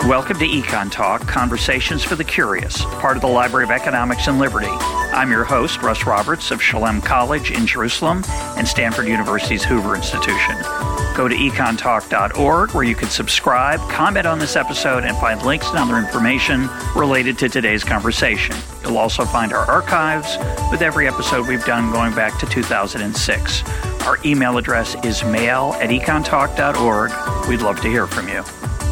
Welcome to Econ Talk, Conversations for the Curious, part of the Library of Economics and Liberty. I'm your host, Russ Roberts of Shalem College in Jerusalem and Stanford University's Hoover Institution. Go to econtalk.org where you can subscribe, comment on this episode, and find links and other information related to today's conversation. You'll also find our archives with every episode we've done going back to 2006. Our email address is mail@econtalk.org. We'd love to hear from you.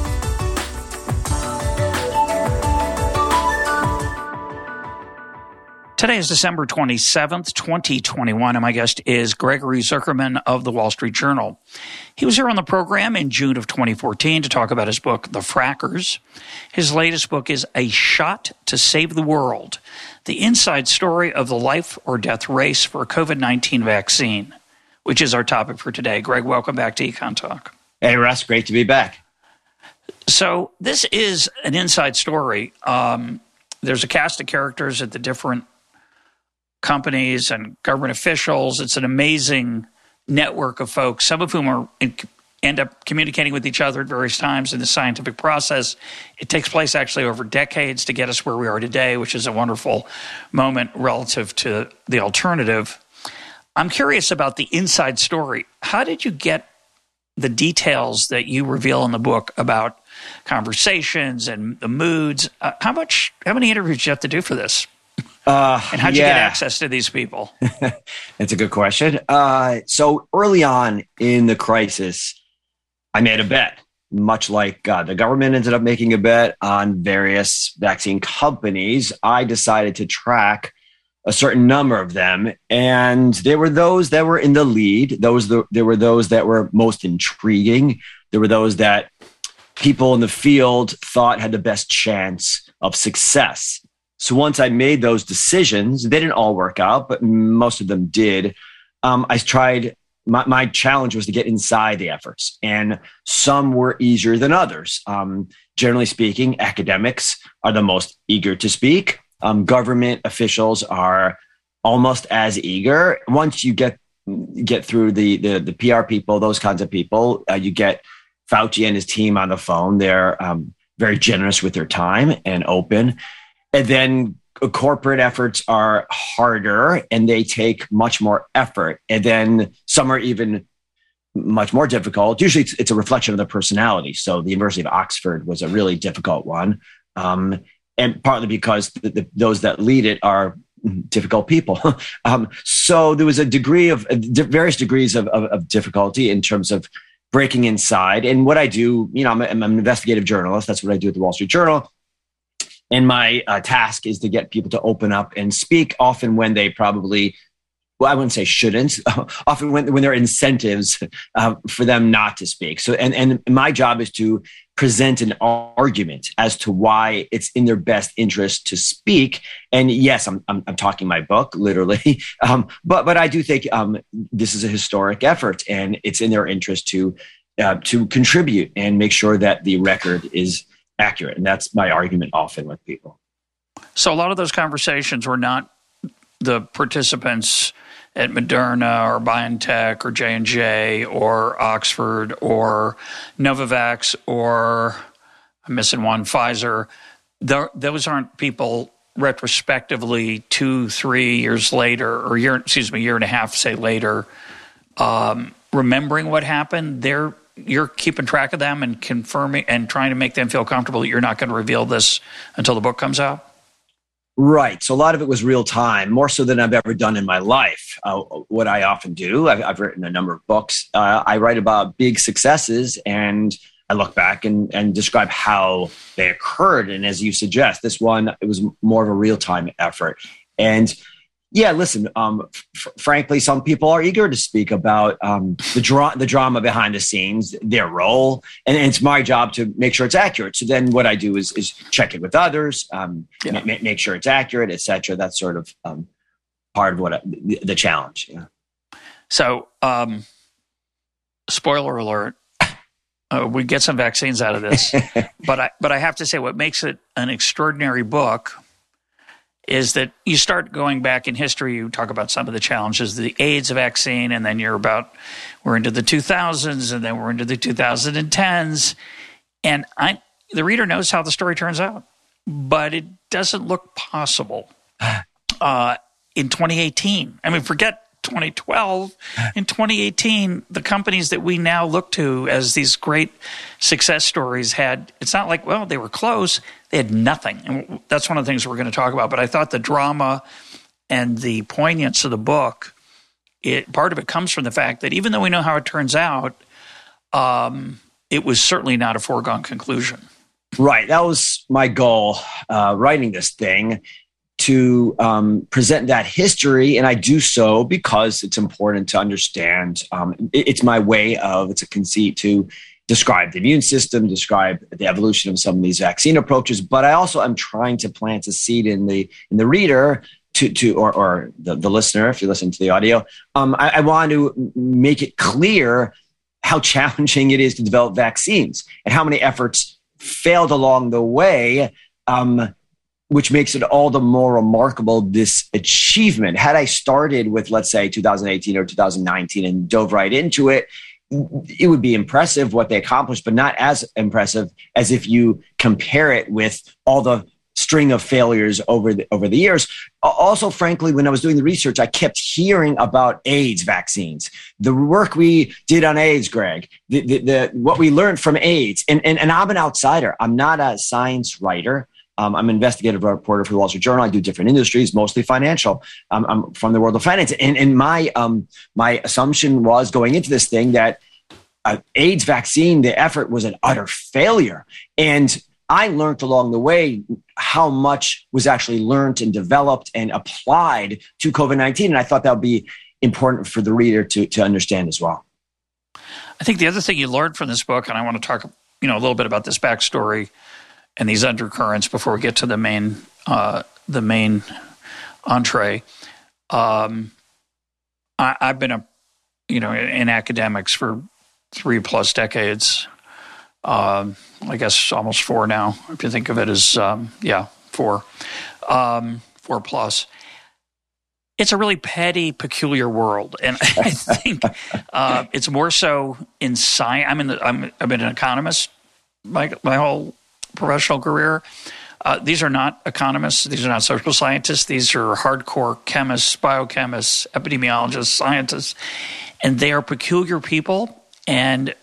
Today is December 27th, 2021, and my guest is Gregory Zuckerman of the Wall Street Journal. He was here on the program in June of 2014 to talk about his book, The Frackers. His latest book is A Shot to Save the World, the inside story of the life or death race for a COVID-19 vaccine, which is our topic for today. Greg, welcome back to Econ Talk. Hey, Russ, great to be back. So this is an inside story. There's a cast of characters at the different companies and government officials. It's an amazing network of folks, some of whom end up communicating with each other at various times in the scientific process. It takes place actually over decades to get us where we are today, which is a wonderful moment relative to the alternative. I'm curious about the inside story. How did you get the details that you reveal in the book about conversations and the moods? How many interviews did you have to do for this? And how'd you get access to these people? That's a good question. So early on in the crisis, I made a bet, much like the government ended up making a bet on various vaccine companies. I decided to track a certain number of them, and there were those that were in the lead. There were those that were most intriguing. There were those that people in the field thought had the best chance of success. So once I made those decisions, they didn't all work out, but most of them did. I tried, my challenge was to get inside the efforts, and some were easier than others. Generally speaking, academics are the most eager to speak. Government officials are almost as eager. Once you get through the PR people, those kinds of people, you get Fauci and his team on the phone. They're very generous with their time and open. And then corporate efforts are harder and they take much more effort. And then some are even much more difficult. Usually it's a reflection of the personality. So the University of Oxford was a really difficult one. And partly because those that lead it are difficult people. So there was a degree of various degrees of difficulty in terms of breaking inside. And what I do, I'm an investigative journalist. That's what I do at the Wall Street Journal. And my task is to get people to open up and speak, often when they probably, I wouldn't say shouldn't, often when there are incentives for them not to speak. So, and my job is to present an argument as to why it's in their best interest to speak. And yes, I'm talking my book, literally. But I do think this is a historic effort, and it's in their interest to contribute and make sure that the record is accurate. And that's my argument often with people. So a lot of those conversations were not the participants at Moderna or BioNTech or J&J or Oxford or Novavax or, I'm missing one, Pfizer. Those aren't people retrospectively 2-3 years later, or year and a half, say, later, remembering what happened. You're keeping track of them and confirming and trying to make them feel comfortable that you're not going to reveal this until the book comes out? Right. So a lot of it was real time, more so than I've ever done in my life. What I often do, I've written a number of books. I write about big successes, and I look back and describe how they occurred. And as you suggest, this one, it was more of a real-time effort. And yeah, listen, frankly, some people are eager to speak about the drama behind the scenes, their role, and it's my job to make sure it's accurate. So then what I do is check it with others, make sure it's accurate, et cetera. That's sort of part of the challenge. Yeah. So, spoiler alert, we get some vaccines out of this, but I have to say what makes it an extraordinary book is that you start going back in history, you talk about some of the challenges, the AIDS vaccine, and then we're into the 2000s, and then we're into the 2010s. And the reader knows how the story turns out, but it doesn't look possible in 2018. I mean, forget 2012. In 2018, the companies that we now look to as these great success stories it's not like, well, they were close. They had nothing. And that's one of the things we're going to talk about. But I thought the drama and the poignance of the book, part of it comes from the fact that even though we know how it turns out, it was certainly not a foregone conclusion. Right. That was my goal, writing this thing, to present that history. And I do so because it's important to understand. It's my way it's a conceit to describe the immune system, describe the evolution of some of these vaccine approaches. But I also am trying to plant a seed in the reader or the listener, if you listen to the audio. I want to make it clear how challenging it is to develop vaccines and how many efforts failed along the way, which makes it all the more remarkable, this achievement. Had I started with, let's say, 2018 or 2019 and dove right into it, it would be impressive what they accomplished, but not as impressive as if you compare it with all the string of failures over the years. Also, frankly, when I was doing the research, I kept hearing about AIDS vaccines, the work we did on AIDS, Greg, what we learned from AIDS. And I'm an outsider. I'm not a science writer. I'm an investigative reporter for the Wall Street Journal. I do different industries, mostly financial. I'm from the world of finance. And my assumption was going into this thing that AIDS vaccine, the effort was an utter failure. And I learned along the way how much was actually learned and developed and applied to COVID-19. And I thought that would be important for the reader to understand as well. I think the other thing you learned from this book, and I want to talk, a little bit about this backstory and these undercurrents before we get to the main entree. I've been in academics for 3+ decades. I guess almost 4 now, if you think of it as, 4, 4+. It's a really petty, peculiar world. And I think it's more so in science. I've been an economist my whole professional career. These are not economists. These are not social scientists. These are hardcore chemists, biochemists, epidemiologists, scientists. And they are peculiar people. And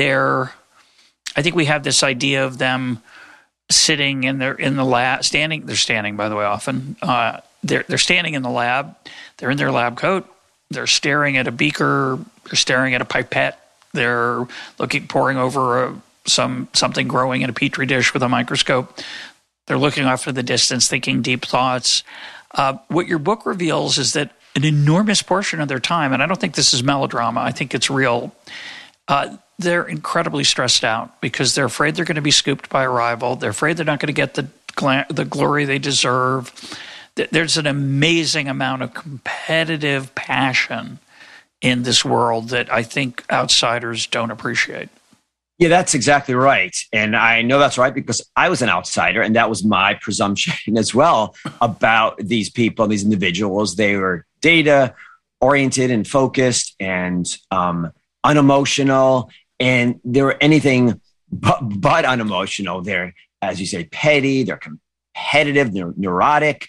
I think we have this idea of them sitting in the lab, standing. They're standing, by the way, often. They're standing in the lab. They're in their lab coat. They're staring at a beaker. They're staring at a pipette. They're poring over something growing in a petri dish with a microscope. They're looking off in the distance, thinking deep thoughts. What your book reveals is that an enormous portion of their time, and I don't think this is melodrama, I think it's real, they're incredibly stressed out because they're afraid they're going to be scooped by a rival. They're afraid they're not going to get the glory they deserve. There's an amazing amount of competitive passion in this world that I think outsiders don't appreciate. Yeah, that's exactly right. And I know that's right because I was an outsider, and that was my presumption as well about these people, these individuals. They were data-oriented and focused and unemotional, and they were anything but unemotional. They're, as you say, petty, they're competitive, they're neurotic,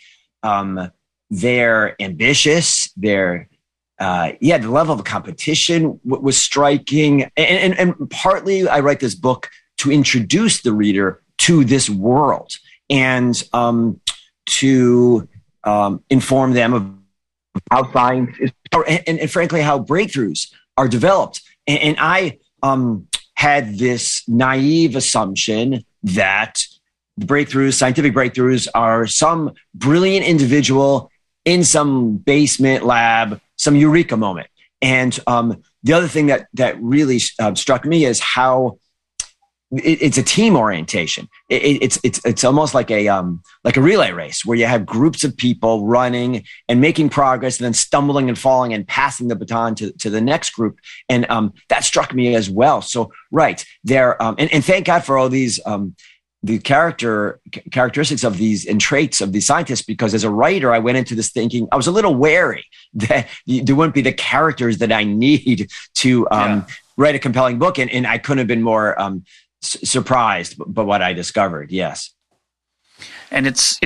they're ambitious, the level of competition was striking. And partly I write this book to introduce the reader to this world and to inform them of how science is, and frankly, how breakthroughs are developed. And I had this naive assumption that the scientific breakthroughs, are some brilliant individual in some basement lab, some eureka moment. And the other thing that really struck me is how it's a team orientation. It's almost like a relay race where you have groups of people running and making progress and then stumbling and falling and passing the baton to the next group. And that struck me as well. So, right there. And thank God for all these, the characteristics of these and traits of these scientists, because as a writer, I went into this thinking I was a little wary that there wouldn't be the characters that I need to write a compelling book. And I couldn't have been more surprised by what I discovered. Yes. And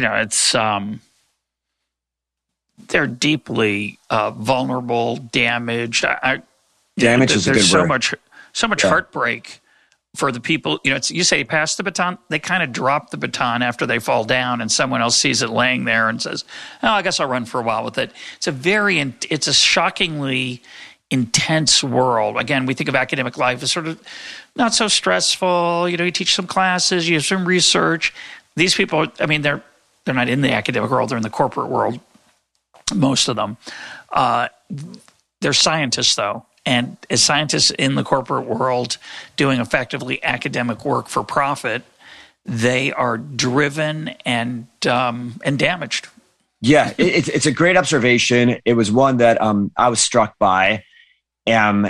they're deeply vulnerable, damaged. Damage is a good word. There's so much heartbreak for the people. You say pass the baton. They kind of drop the baton after they fall down, and someone else sees it laying there and says, "Oh, I guess I'll run for a while with it." It's a shockingly intense world. Again, we think of academic life as sort of not so stressful. You teach some classes, you have some research. These people, they're not in the academic world; they're in the corporate world. Most of them, they're scientists, though. And as scientists in the corporate world doing effectively academic work for profit, they are driven and damaged. Yeah, it's a great observation. It was one that I was struck by, and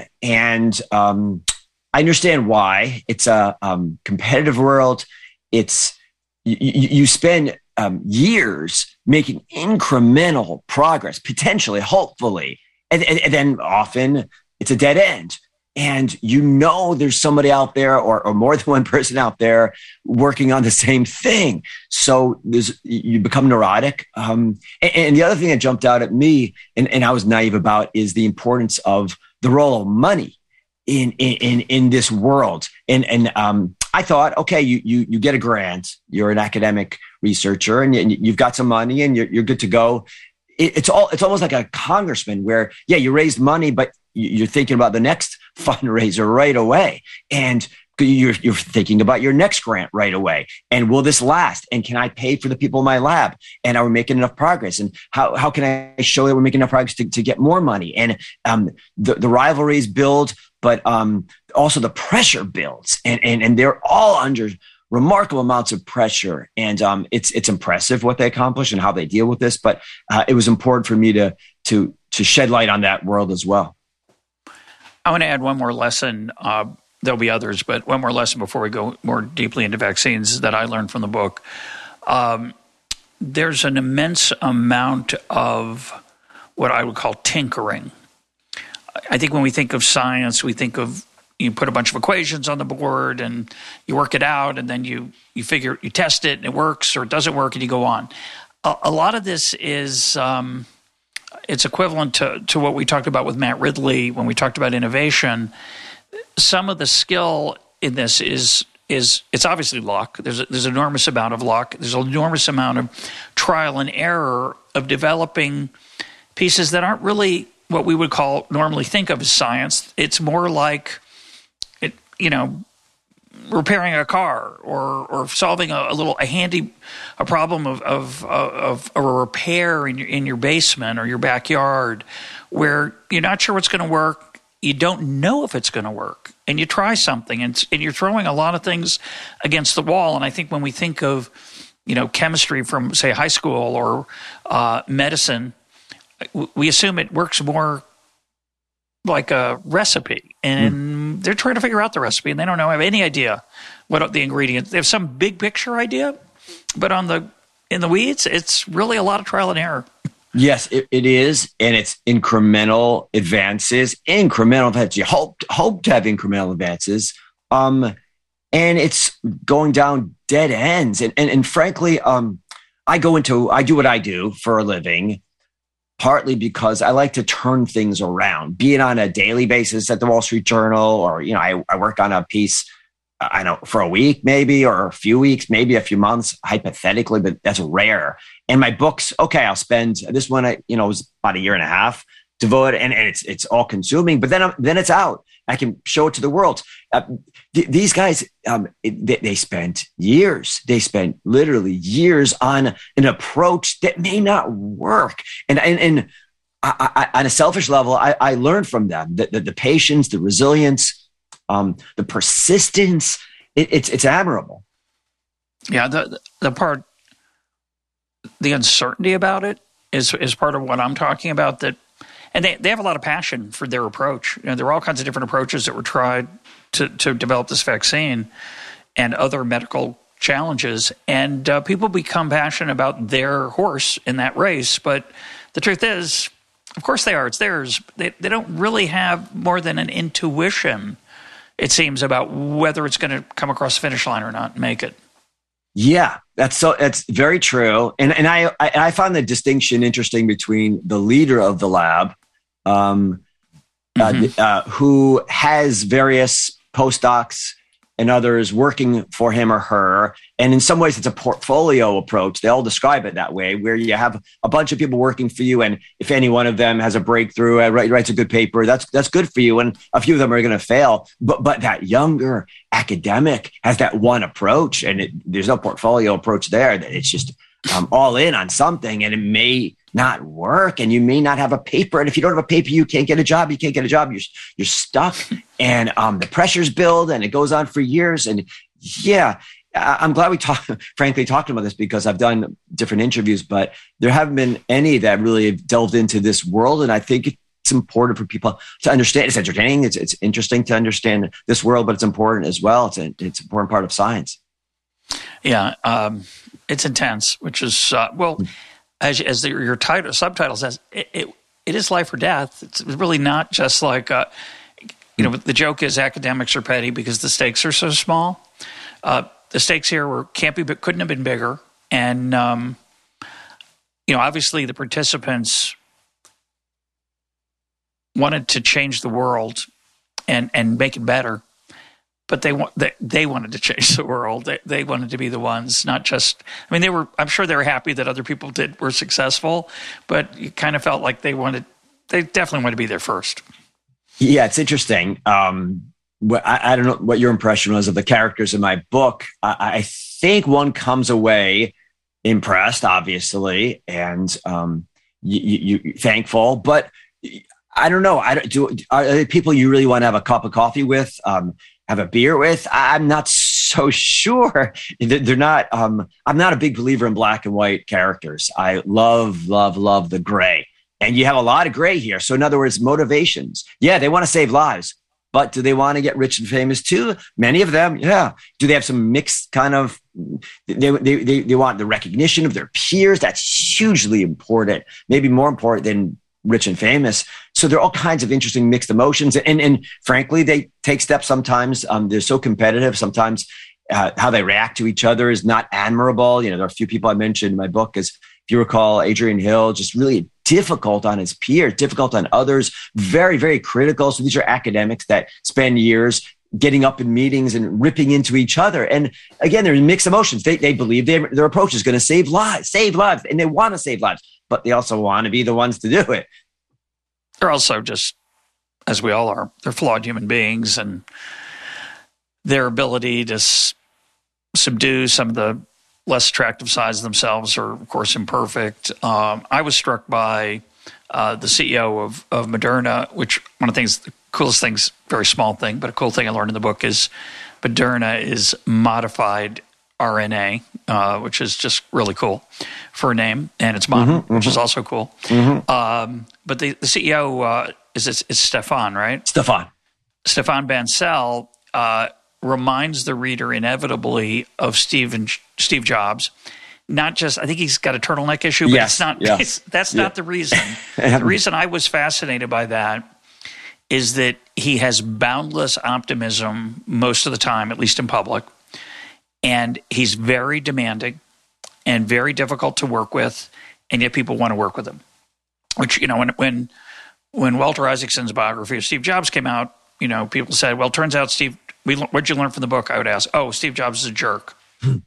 I understand why. It's a competitive world. It's you spend years making incremental progress, potentially, hopefully, and then often it's a dead end. And there's somebody out there or more than one person out there working on the same thing. So you become neurotic. And the other thing that jumped out at me and I was naive about is the importance of the role of money in this world. And I thought, okay, you get a grant, you're an academic researcher and you've got some money and you're good to go. It's almost like a congressman where, you raised money, but you're thinking about the next fundraiser right away. And you're thinking about your next grant right away. And will this last? And can I pay for the people in my lab? And are we making enough progress? And how can I show that we're making enough progress to get more money? And the rivalries build, but also the pressure builds. And they're all under remarkable amounts of pressure. And it's impressive what they accomplish and how they deal with this. But it was important for me to shed light on that world as well. I want to add one more lesson. There'll be others, but one more lesson before we go more deeply into vaccines that I learned from the book. There's an immense amount of what I would call tinkering. I think when we think of science, we think of you put a bunch of equations on the board and you work it out, and then you test it and it works or it doesn't work and you go on. A lot of this is it's equivalent to what we talked about with Matt Ridley when we talked about innovation. Some of the skill in this is it's obviously luck. There's an enormous amount of luck. There's an enormous amount of trial and error of developing pieces that aren't really what we would normally think of as science. It's more like repairing a car or solving a problem of a repair in your basement or your backyard where you're not sure what's going to work. You don't know if it's going to work, and you try something, and you're throwing a lot of things against the wall. And I think when we think of chemistry from, say, high school or medicine, we assume it works more like a recipe, and they're trying to figure out the recipe, and they don't have any idea what the ingredients. They have some big picture idea, but in the weeds, it's really a lot of trial and error. Yes, it is, and it's incremental advances. You hope to have incremental advances, and it's going down dead ends. And frankly, I do what I do for a living, partly because I like to turn things around, be it on a daily basis at the Wall Street Journal, or I work on a piece, for a week maybe, or a few weeks, maybe a few months, hypothetically, but that's rare. And my books, okay, I'll spend this one. It was about a year and a half devoted, and it's all consuming. But then it's out. I can show it to the world. These guys, they spent years. They spent literally years on an approach that may not work. And I, on a selfish level, I learned from them the patience, the resilience, the persistence. It's admirable. Yeah, the uncertainty about it is part of what I'm talking about. And they have a lot of passion for their approach. There were all kinds of different approaches that were tried to develop this vaccine and other medical challenges. And people become passionate about their horse in that race. But the truth is, of course they are. It's theirs. They don't really have more than an intuition it seems, about whether it's going to come across the finish line or not and make it. Yeah, that's very true. And I found the distinction interesting between the leader of the lab, who has various postdocs and others working for him or her. And in some ways, it's a portfolio approach. They all describe it that way, where you have a bunch of people working for you. And if any one of them has a breakthrough, writes a good paper, that's good for you. And a few of them are going to fail. But that younger academic has that one approach, and there's no portfolio approach there. It's just all in on something, and it may not work, and you may not have a paper. And if you don't have a paper, you can't get a job. You're stuck, and the pressures build, and it goes on for years. And yeah, I'm glad we talked about this, because I've done different interviews, but there haven't been any that really have delved into this world. And I think it's important for people to understand. It's entertaining. It's interesting to understand this world, but it's important as well. It's an important part of science. Yeah, it's intense, which is as your subtitle says, it is life or death. It's really not just like the joke is academics are petty because the stakes are so small. The stakes here couldn't have been bigger, and obviously the participants wanted to change the world and make it better. But they wanted to change the world. They wanted to be the ones, not just. I mean, I'm sure they were happy that other people were successful, but you kind of felt like they definitely wanted to be there first. Yeah, it's interesting. I don't know what your impression was of the characters in my book. I think one comes away impressed, obviously, and you thankful. But I don't know. Are there people you really want to have a cup of coffee with? Have a beer with? I'm not so sure. They're not. I'm not a big believer in black and white characters. I love the gray, and you have a lot of gray here. So in other words, motivations. Yeah, they want to save lives, but do they want to get rich and famous too? Many of them, yeah. Do they have some mixed kind of? They want the recognition of their peers. That's hugely important. Maybe more important than rich and famous. So there are all kinds of interesting mixed emotions. And frankly, they take steps sometimes. They're so competitive. Sometimes how they react to each other is not admirable. There are a few people I mentioned in my book, as if you recall, Adrian Hill, just really difficult on his peers, difficult on others, very, very critical. So these are academics that spend years getting up in meetings and ripping into each other. And again, there's mixed emotions. They believe their approach is going to save lives, and they want to save lives, but they also want to be the ones to do it. They're also just, as we all are, they're flawed human beings, and their ability to subdue some of the less attractive sides of themselves are, of course, imperfect. I was struck by the CEO of Moderna, which one of the coolest things, very small thing, but a cool thing I learned in the book is Moderna is modified RNA, which is just really cool for a name, and it's modern, which is also cool. But the CEO is Stefan, right? Stefan Bancel reminds the reader inevitably of Steve Jobs. Not just, I think he's got a turtleneck issue, but it's not. Yeah. That's not the reason. The reason I was fascinated by that is that he has boundless optimism most of the time, at least in public. And he's very demanding and very difficult to work with, and yet people want to work with him. Which, when Walter Isaacson's biography of Steve Jobs came out, people said, well, it turns out, Steve, what'd you learn from the book? I would ask, Steve Jobs is a jerk.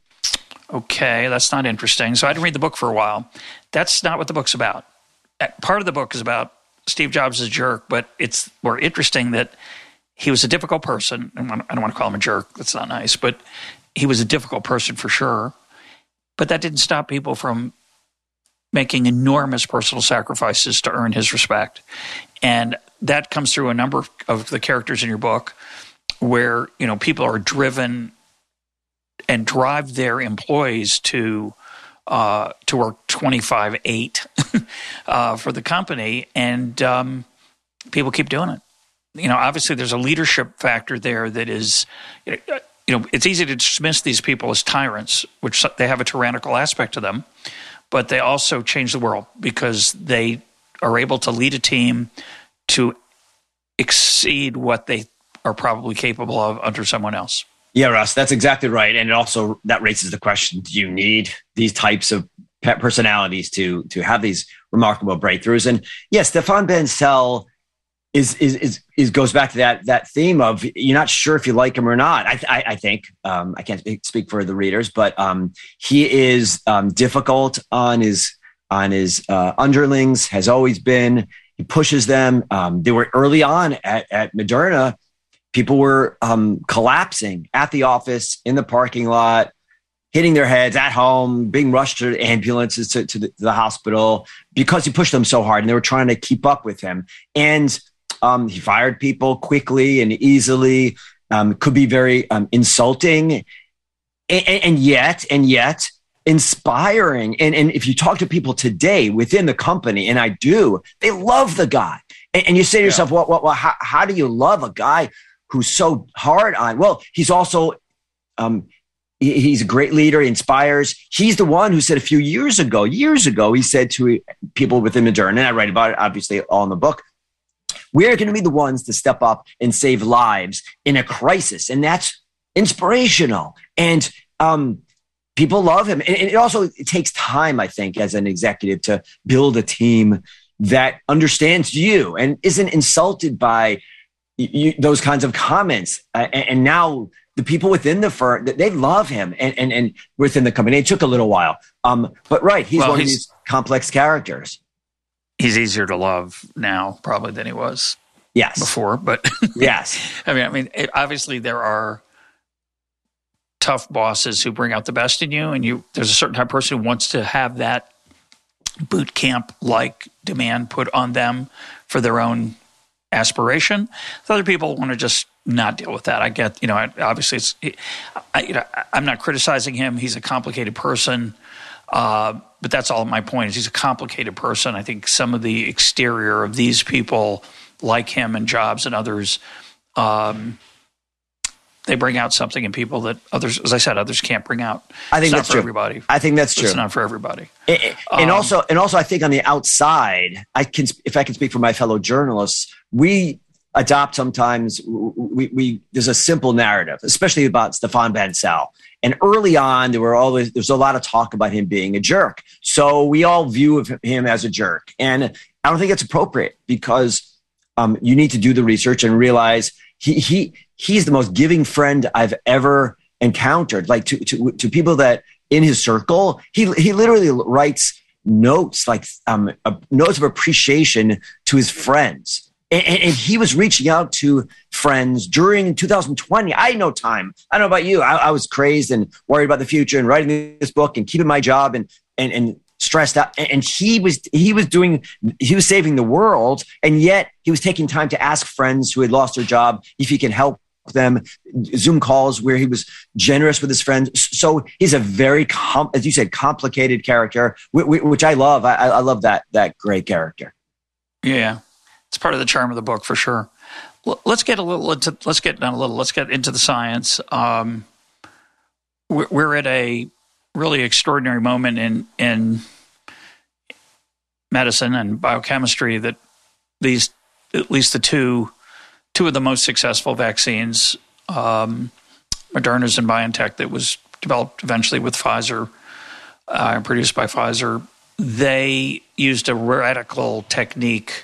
Okay, that's not interesting. So I didn't read the book for a while. That's not what the book's about. Part of the book is about Steve Jobs is a jerk, but it's more interesting that he was a difficult person. I don't want to call him a jerk. That's not nice, but he was a difficult person for sure, but that didn't stop people from making enormous personal sacrifices to earn his respect. And that comes through a number of the characters in your book where, people are driven and drive their employees to work 25/8 for the company, and people keep doing it. Obviously there's a leadership factor there that is, it's easy to dismiss these people as tyrants, which they have a tyrannical aspect to them, but they also change the world because they are able to lead a team to exceed what they are probably capable of under someone else. Yeah, Russ, that's exactly right. And it also, that raises the question, do you need these types of personalities to have these remarkable breakthroughs? And yes, Stéphane Bancel is goes back to that theme of you're not sure if you like him or not. I think I can't speak for the readers, but he is difficult on his underlings, has always been. He pushes them. They were early on at Moderna. People were collapsing at the office, in the parking lot, hitting their heads at home, being rushed to ambulances to the hospital because he pushed them so hard, and they were trying to keep up with him. And he fired people quickly and easily. Could be very insulting, and yet inspiring. And if you talk to people today within the company, and I do, they love the guy. And you say to yourself, well, how do you love a guy who's so hard on? Well, he's also he's a great leader. He inspires. He's the one who said a few years ago, he said to people within Moderna, and I write about it, obviously, all in the book, we're going to be the ones to step up and save lives in a crisis. And that's inspirational. And people love him. And it takes time, I think, as an executive to build a team that understands you and isn't insulted by those kinds of comments. And now the people within the firm, they love him and within the company. It took a little while. But right, he's one of these complex characters. He's easier to love now probably than he was before. But yes, I mean, obviously there are tough bosses who bring out the best in you, and there's a certain type of person who wants to have that boot camp-like demand put on them for their own aspiration. So other people want to just not deal with that. I get, obviously I'm not criticizing him. He's a complicated person. But that's all my point is he's a complicated person. I think some of the exterior of these people like him and Jobs and others, they bring out something in people that others, as I said, others can't bring out. I think it's that's not for true. Everybody. I think that's true. It's not for everybody. And also, I think on the outside, if I can speak for my fellow journalists, we adopt sometimes. There's a simple narrative, especially about Stéphane Bancel. And early on, there's a lot of talk about him being a jerk. So we all view him as a jerk. And I don't think it's appropriate because you need to do the research and realize he's the most giving friend I've ever encountered. Like to people that in his circle, he literally writes notes, like notes of appreciation to his friends. And he was reaching out to friends during 2020. I had no time. I don't know about you. I was crazed and worried about the future and writing this book and keeping my job and stressed out. And he was saving the world. And yet he was taking time to ask friends who had lost their job if he can help them. Zoom calls where he was generous with his friends. So he's a very, as you said, complicated character, which I love. I love that great character. Yeah. It's part of the charm of the book for sure. Let's get into the science. We're at a really extraordinary moment in medicine and biochemistry that at least the two of the most successful vaccines, Moderna's and BioNTech, that was developed eventually with Pfizer, produced by Pfizer, they used a radical technique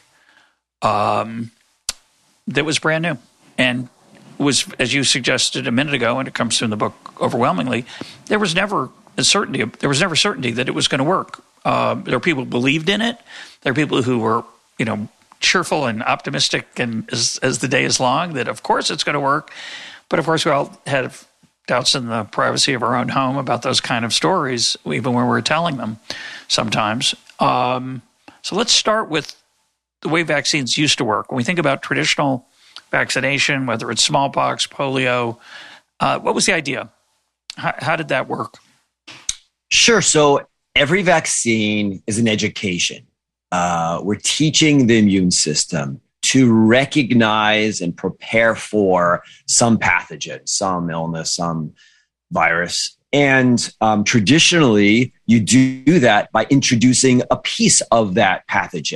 that was brand new and was, as you suggested a minute ago, and it comes through in the book overwhelmingly, there was never certainty that it was going to work. There were people who believed in it. There are people who were, cheerful and optimistic, and as the day is long, that of course it's going to work. But of course, we all had doubts in the privacy of our own home about those kind of stories, even when we were telling them sometimes. So let's start with the way vaccines used to work. When we think about traditional vaccination, whether it's smallpox, polio, what was the idea? How did that work? Sure. So every vaccine is an education. We're teaching the immune system to recognize and prepare for some pathogen, some illness, some virus. And traditionally, you do that by introducing a piece of that pathogen.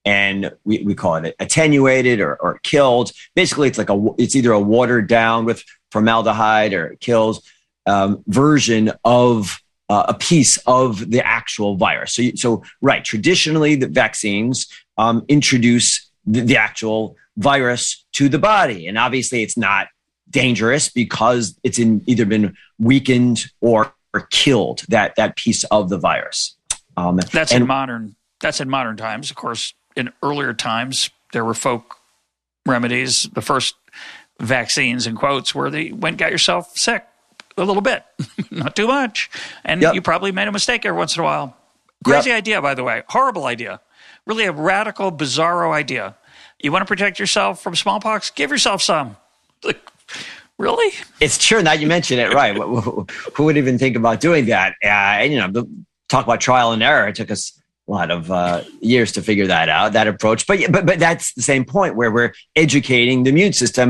and we call it attenuated or killed. Basically, it's either a watered down with formaldehyde or killed version of a piece of the actual virus. So right, traditionally the vaccines introduce the actual virus to the body, and obviously it's not dangerous because it's either been weakened or killed, that piece of the virus. That's in modern times. Of course, in earlier times, there were folk remedies. The first vaccines, in quotes, where they went got yourself sick a little bit, not too much. And you probably made a mistake every once in a while. Crazy idea, by the way. Horrible idea. Really a radical, bizarro idea. You want to protect yourself from smallpox? Give yourself some. Like, really? It's true. Now you mention it, right? Who would even think about doing that? And talk about trial and error. It took us a lot of years to figure that out, that approach. But that's the same point where we're educating the immune system.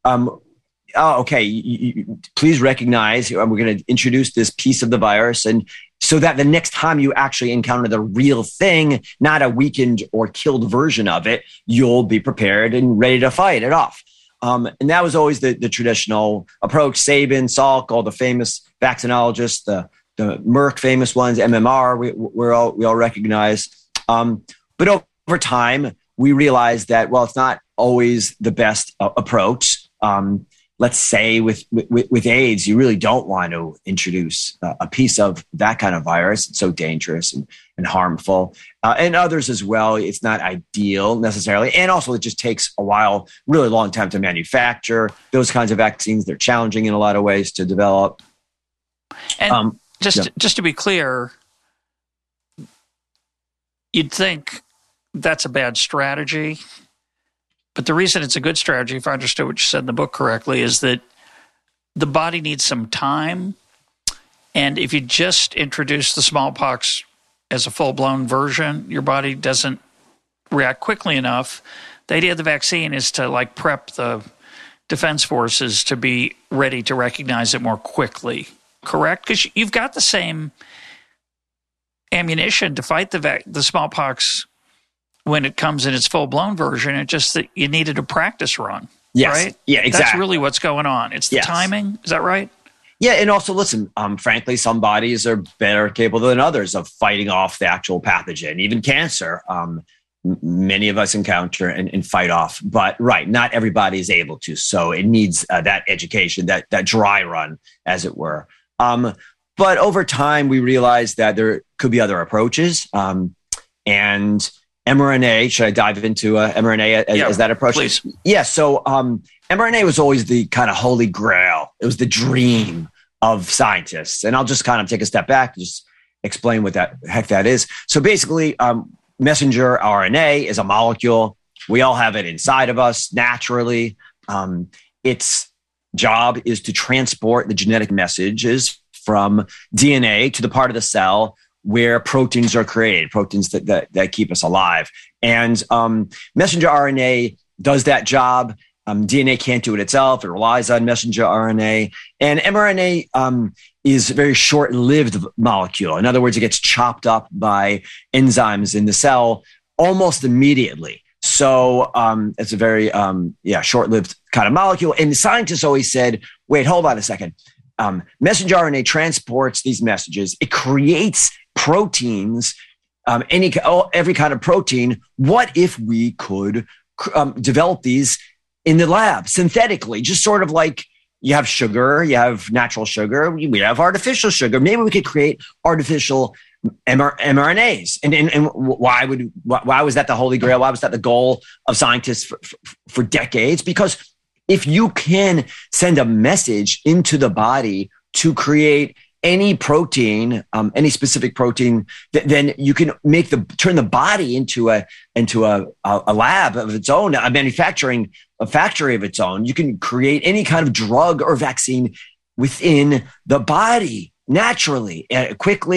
Please recognize we're going to introduce this piece of the virus, and so that the next time you actually encounter the real thing, not a weakened or killed version of it, you'll be prepared and ready to fight it off. And that was always the traditional approach. Sabin, Salk, all the famous vaccinologists, the Merck famous ones, MMR, we all recognize. But over time, we realized that, well, it's not always the best approach. Let's say with AIDS, you really don't want to introduce a piece of that kind of virus. It's so dangerous and harmful. And others as well, it's not ideal necessarily. And also it just takes a while, really long time to manufacture those kinds of vaccines. They're challenging in a lot of ways to develop. And just to be clear, you'd think that's a bad strategy. But the reason it's a good strategy, if I understood what you said in the book correctly, is that the body needs some time. And if you just introduce the smallpox as a full-blown version, your body doesn't react quickly enough. The idea of the vaccine is to prep the defense forces to be ready to recognize it more quickly, correct? Because you've got the same ammunition to fight the smallpox when it comes in its full-blown version. It's just that you needed a practice run, right? Yeah, exactly. That's really what's going on. It's the timing. Is that right? Yeah, and also, listen, frankly, some bodies are better capable than others of fighting off the actual pathogen. Even cancer, many of us encounter and fight off. But, right, not everybody is able to. So it needs that education, that dry run, as it were. But over time, we realized that there could be other approaches. And mRNA, should I dive into mRNA as that approach? Please. Yeah, so mRNA was always the kind of holy grail. It was the dream of scientists. And I'll just kind of take a step back and just explain what the heck that is. So basically, messenger RNA is a molecule. We all have it inside of us naturally. Its job is to transport the genetic messages from DNA to the part of the cell where proteins are created, proteins that keep us alive. And messenger RNA does that job. DNA can't do it itself. It relies on messenger RNA. And mRNA is a very short-lived molecule. In other words, it gets chopped up by enzymes in the cell almost immediately. So it's a very short-lived kind of molecule. And the scientists always said, wait, hold on a second. Messenger RNA transports these messages. It creates proteins, every kind of protein. What if we could develop these in the lab synthetically? Just sort of like you have sugar, you have natural sugar, we have artificial sugar. Maybe we could create artificial mRNAs. And why was that the holy grail? Why was that the goal of scientists for decades? Because if you can send a message into the body to create any protein, any specific protein, then you can turn the body into a lab of its own, a factory of its own. You can create any kind of drug or vaccine within the body naturally, quickly,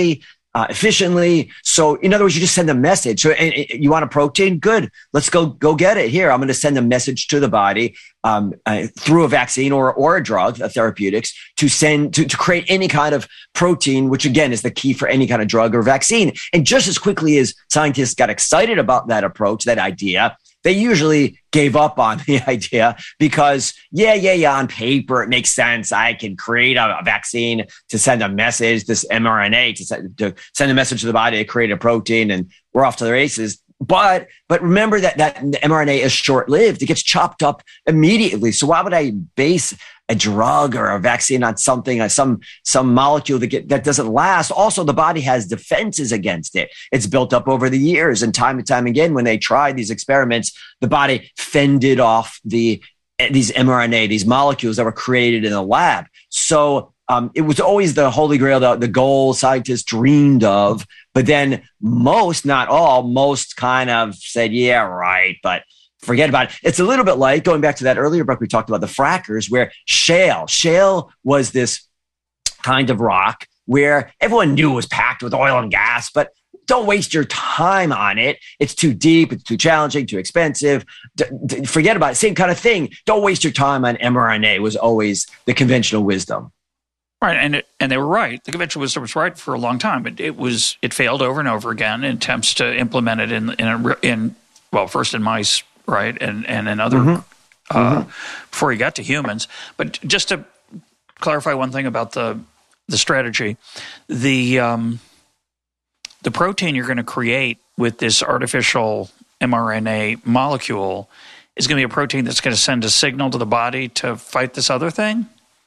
efficiently. So in other words, you just send a message. So and you want a protein? Good. Let's go get it. Here, I'm going to send a message to the body through a vaccine or a drug, a therapeutics, to create any kind of protein, which again is the key for any kind of drug or vaccine. And just as quickly as scientists got excited about that approach, that idea, they usually gave up on the idea because, on paper, it makes sense. I can create a vaccine to send a message, this mRNA to send a message to the body to create a protein, and we're off to the races. But remember that mRNA is short-lived. It gets chopped up immediately. So why would I base a drug or a vaccine on something, some molecule that doesn't last? Also, the body has defenses against it. It's built up over the years, and time again, when they tried these experiments, the body fended off these mRNA, these molecules that were created in the lab. So it was always the holy grail, the goal scientists dreamed of. But then most, not all, most kind of said, yeah, right, but forget about it. It's a little bit like going back to that earlier book we talked about, the frackers, where shale was this kind of rock where everyone knew it was packed with oil and gas, but don't waste your time on it. It's too deep. It's too challenging, too expensive. Forget about it. Same kind of thing. Don't waste your time on mRNA was always the conventional wisdom. Right, and they were right. The conventional wisdom was right for a long time, but it failed over and over again in attempts to implement it in first in mice, right, and in other before you got to humans. But just to clarify one thing about the strategy, the protein you're going to create with this artificial mRNA molecule is going to be a protein that's going to send a signal to the body to fight this other thing.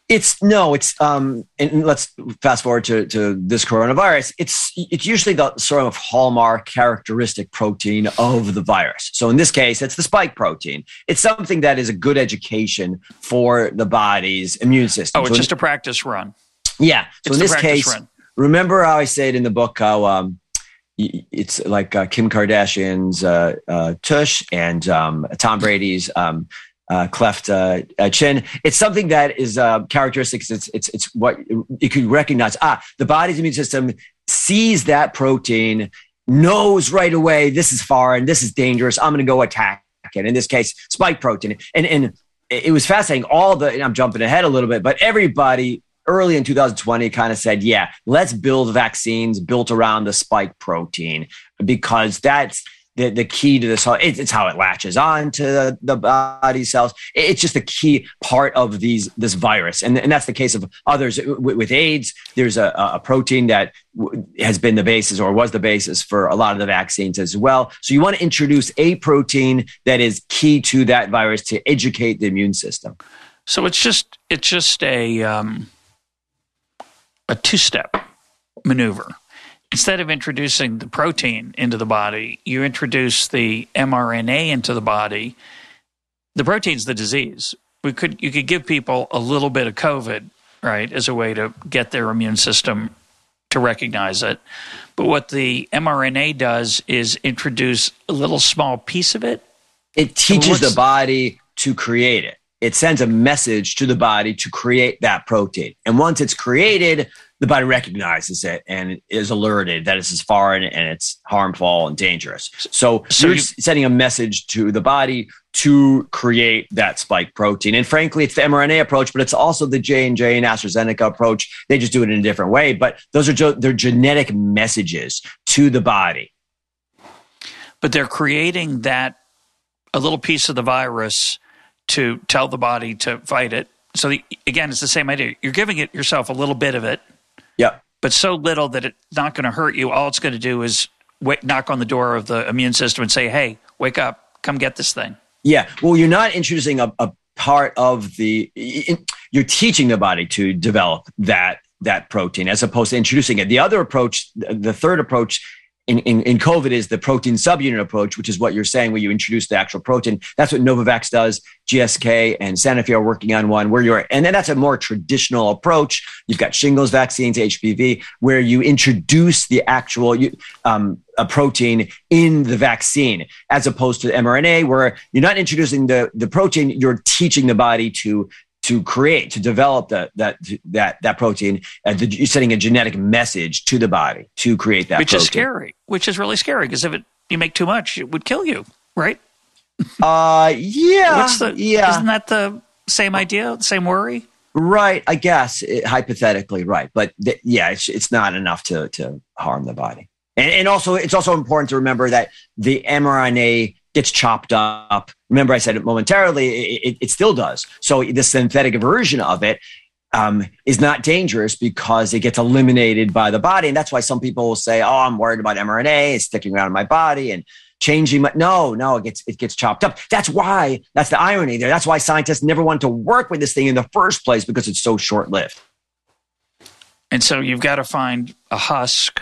And let's fast forward to this coronavirus. It's usually the sort of hallmark characteristic protein of the virus. So in this case, it's the spike protein. It's something that is a good education for the body's immune system. Oh, it's just a practice run. Yeah. So in this case, remember how I say it in the book, how it's like Kim Kardashian's tush and Tom Brady's cleft chin. It's something that is characteristic. It's what you could recognize. The body's immune system sees that protein, knows right away, this is foreign, this is dangerous, I'm going to go attack it. In this case, spike protein. And it was fascinating. And I'm jumping ahead a little bit, but everybody early in 2020 kind of said, yeah, let's build vaccines built around the spike protein because that's the key to this. It's how it latches on to the body cells. It's just the key part of this virus. And that's the case of others. With AIDS, there's a protein that has been the basis or was the basis for a lot of the vaccines as well. So you want to introduce a protein that is key to that virus to educate the immune system. So it's just a two-step maneuver. Instead of introducing the protein into the body, you introduce the mRNA into the body. The protein's the disease. You could give people a little bit of COVID, right, as a way to get their immune system to recognize it. But what the mRNA does is introduce a little small piece of it. It teaches the body to create it. It sends a message to the body to create that protein. And once it's created, the body recognizes it and is alerted that this is foreign and it's harmful and dangerous. So you're sending a message to the body to create that spike protein. And frankly, it's the mRNA approach, but it's also the J&J and AstraZeneca approach. They just do it in a different way. But those are their genetic messages to the body. But they're creating a little piece of the virus to tell the body to fight it. So again, it's the same idea. You're giving it yourself a little bit of it. Yeah. But so little that it's not going to hurt you. All it's going to do is knock on the door of the immune system and say, hey, wake up, come get this thing. Yeah. Well, you're not introducing a part of you're teaching the body to develop that protein as opposed to introducing it. The other approach, the third approach in COVID is the protein subunit approach, which is what you're saying, where you introduce the actual protein. That's what Novavax does. GSK and Sanofi are working on one and then that's a more traditional approach. You've got shingles vaccines, HPV, where you introduce the actual a protein in the vaccine, as opposed to mRNA, where you're not introducing the protein, you're teaching the body to to develop that protein. You're sending a genetic message to the body to create that protein. Which is scary, which is really scary, because if you make too much, it would kill you, right? Yeah. Isn't that the same idea, the same worry? Right, I guess, hypothetically, right. But it's not enough to harm the body. And also, it's also important to remember that the mRNA gets chopped up. Remember, I said it momentarily, it still does. So the synthetic version of it is not dangerous because it gets eliminated by the body. And that's why some people will say, oh, I'm worried about mRNA. It's sticking around in my body and changing. No, it gets chopped up. That's the irony there. That's why scientists never want to work with this thing in the first place, because it's so short-lived. And so you've got to find a husk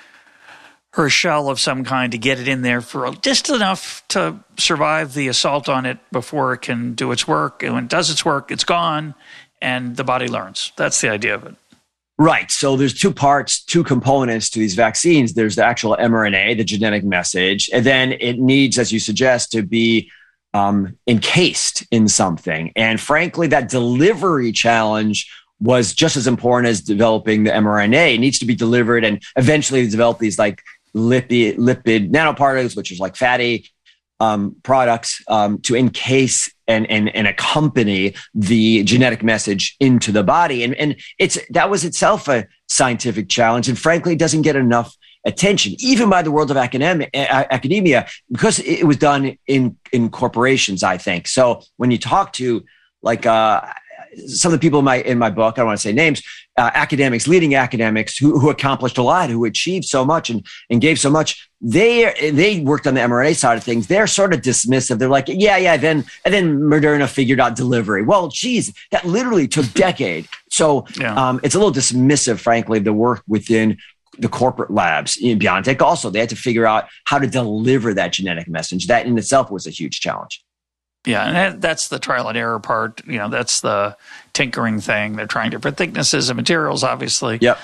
or a shell of some kind to get it in there for just enough to survive the assault on it before it can do its work. And when it does its work, it's gone, and the body learns. That's the idea of it. Right. So there's two components to these vaccines. There's the actual mRNA, the genetic message, and then it needs, as you suggest, to be encased in something. And frankly, that delivery challenge was just as important as developing the mRNA. It needs to be delivered and eventually develop these like lipid nanoparticles, which is like fatty products, to encase and accompany the genetic message into the body. And that was itself a scientific challenge. And frankly, it doesn't get enough attention, even by the world of academia, because it was done in corporations, I think. So when you talk to like some of the people in my book, I don't want to say names, leading academics who accomplished a lot, who achieved so much and gave so much, they worked on the mRNA side of things. They're sort of dismissive. They're like, then Moderna figured out delivery. Well, geez, that literally took decades. So it's a little dismissive, frankly, the work within the corporate labs. In BioNTech also, they had to figure out how to deliver that genetic message. That in itself was a huge challenge. Yeah, and that's the trial and error part. That's the tinkering thing. They're trying different thicknesses of materials, obviously. Yep.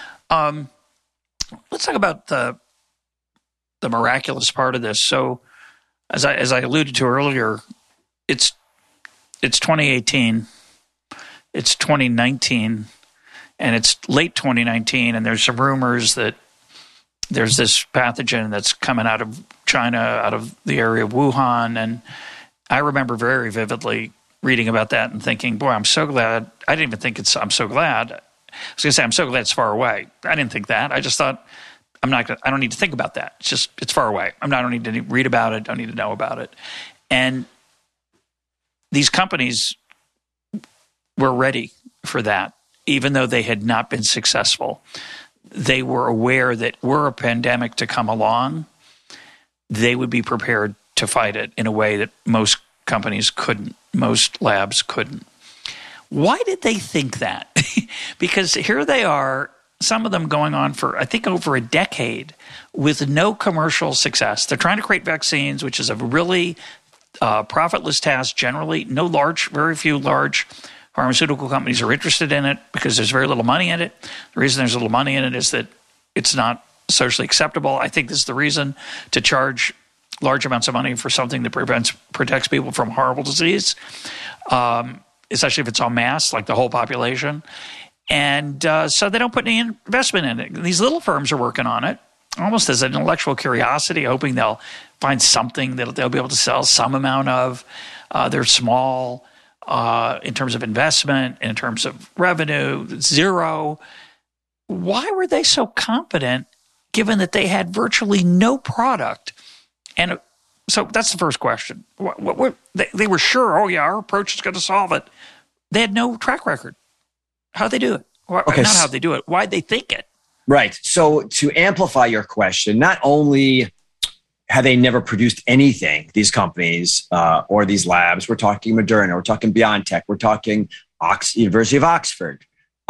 Let's talk about the miraculous part of this. So, as I alluded to earlier, it's 2018, it's 2019, and it's late 2019, and there's some rumors that there's this pathogen that's coming out of China, out of the area of Wuhan, and I remember very vividly reading about that and thinking, boy, I'm so glad. I didn't even think I'm so glad. I was going to say, I'm so glad it's far away. I didn't think that. I just thought, I don't need to think about that. It's far away. I don't need to read about it. Don't need to know about it. And these companies were ready for that, even though they had not been successful. They were aware that were a pandemic to come along, they would be prepared to fight it in a way that most companies couldn't, most labs couldn't. Why did they think that? Because here they are, some of them going on for, I think, over a decade with no commercial success. They're trying to create vaccines, which is a really profitless task generally. Very few large pharmaceutical companies are interested in it because there's very little money in it. The reason there's little money in it is that it's not socially acceptable. I think this is the reason to charge large amounts of money for something that protects people from horrible disease, especially if it's en masse, like the whole population. And so they don't put any investment in it. These little firms are working on it almost as an intellectual curiosity, hoping they'll find something that they'll be able to sell some amount of. They're small in terms of investment, in terms of revenue, zero. Why were they so confident, given that they had virtually no product? And so that's the first question. They were sure, our approach is going to solve it. They had no track record. How'd they do it? Not how'd they do it. Why'd they think it? Right. So to amplify your question, not only have they never produced anything, these companies or these labs, we're talking Moderna, we're talking BioNTech, we're talking University of Oxford,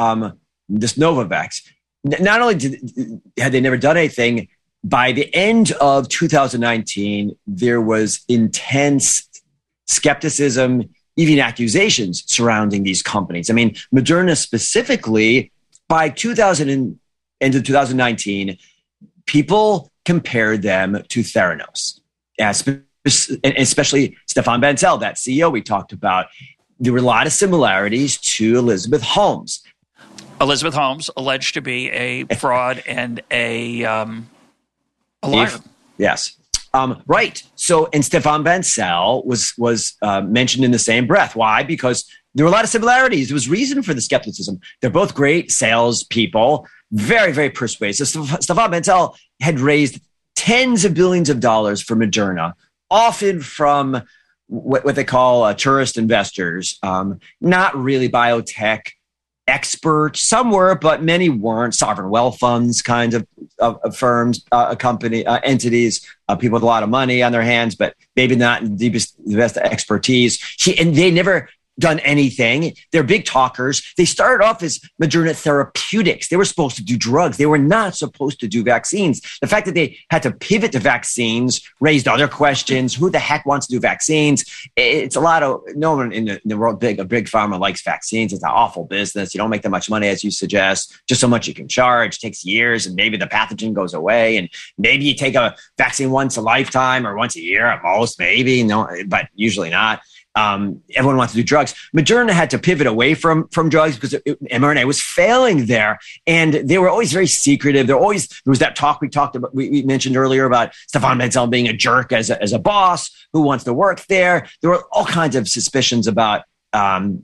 this Novavax. Not only had they never done anything, by the end of 2019, there was intense skepticism, even accusations surrounding these companies. I mean, Moderna specifically, by end of 2019, people compared them to Theranos, especially Stéphane Bancel, that CEO we talked about. there were a lot of similarities to Elizabeth Holmes. Elizabeth Holmes, alleged to be a fraud and a liar. Yes. Right. So, and Stefan Bancel was mentioned in the same breath. Why? Because there were a lot of similarities. There was reason for the skepticism. They're both great salespeople, very, very persuasive. Stefan Bancel had raised tens of billions of dollars for Moderna, often from what they call tourist investors, not really biotech experts. Some were, but many weren't. Sovereign wealth funds kinds of firms, entities, people with a lot of money on their hands, but maybe not the best expertise. And they never done anything. They're big talkers. They started off as Moderna Therapeutics. They were supposed to do drugs. They were not supposed to do vaccines. The fact that they had to pivot to vaccines raised other questions. Who the heck wants to do vaccines? It's a lot of, no one in the world, a big pharma likes vaccines. It's an awful business. You don't make that much money as you suggest, just so much you can charge. It takes years and maybe the pathogen goes away. And maybe you take a vaccine once a lifetime or once a year at most, maybe, no, but usually not. Everyone wants to do drugs. Moderna had to pivot away from drugs because mRNA was failing there, and they were always very secretive. There was that talk we mentioned earlier about Stefan Bancel being a jerk as a boss who wants to work there. There were all kinds of suspicions about about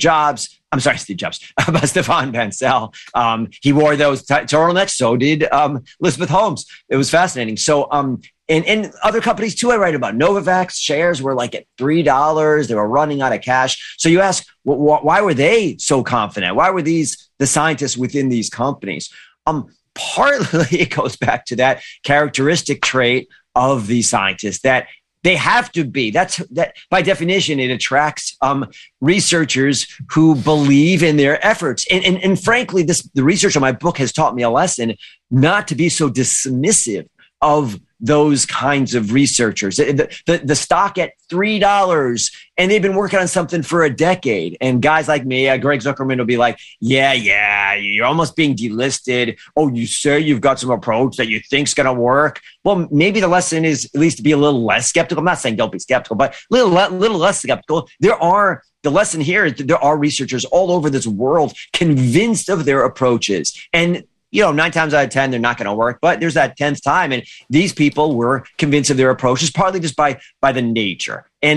Stefan Bancel. He wore those turtlenecks. So did Elizabeth Holmes. It was fascinating. So, and other companies too, I write about. Novavax shares were like at $3. They were running out of cash. So you ask, why were they so confident? Why were the scientists within these companies? Partly it goes back to that characteristic trait of the scientists that they have to be. That by definition, it attracts researchers who believe in their efforts. And frankly, the research on my book has taught me a lesson not to be so dismissive of those kinds of researchers. The stock at $3, and they've been working on something for a decade. And guys like me, Greg Zuckerman, will be like, yeah, you're almost being delisted. Oh, you say you've got some approach that you think's going to work. Well, maybe the lesson is at least to be a little less skeptical. I'm not saying don't be skeptical, but a little less skeptical. The lesson here is that there are researchers all over this world convinced of their approaches. And 9 times out of 10, they're not going to work, but there's that 10th time. And these people were convinced of their approaches, partly just by the nature. And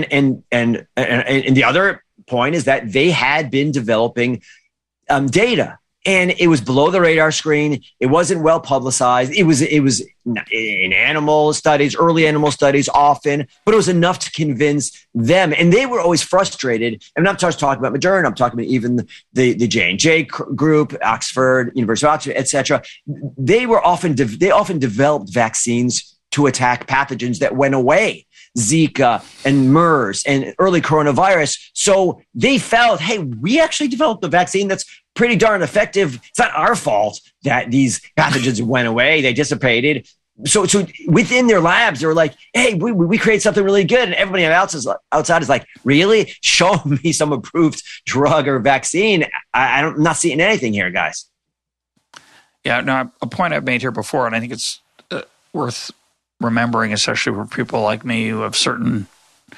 the other point is that they had been developing data, and it was below the radar screen. It wasn't well publicized. It was in animal studies, early animal studies often, but it was enough to convince them. And they were always frustrated. I'm not just talking about Moderna. I'm talking about even the J&J group, Oxford, University of Oxford, etc. They often developed vaccines to attack pathogens that went away, Zika and MERS and early coronavirus. So they felt, hey, we actually developed a vaccine that's pretty darn effective. It's not our fault that these pathogens went away. They dissipated. So within their labs, they were like, hey, we create something really good. And everybody outside is like, really? Show me some approved drug or vaccine. I'm not seeing anything here, guys. Yeah, no, a point I've made here before, and I think it's worth remembering, especially for people like me who have certain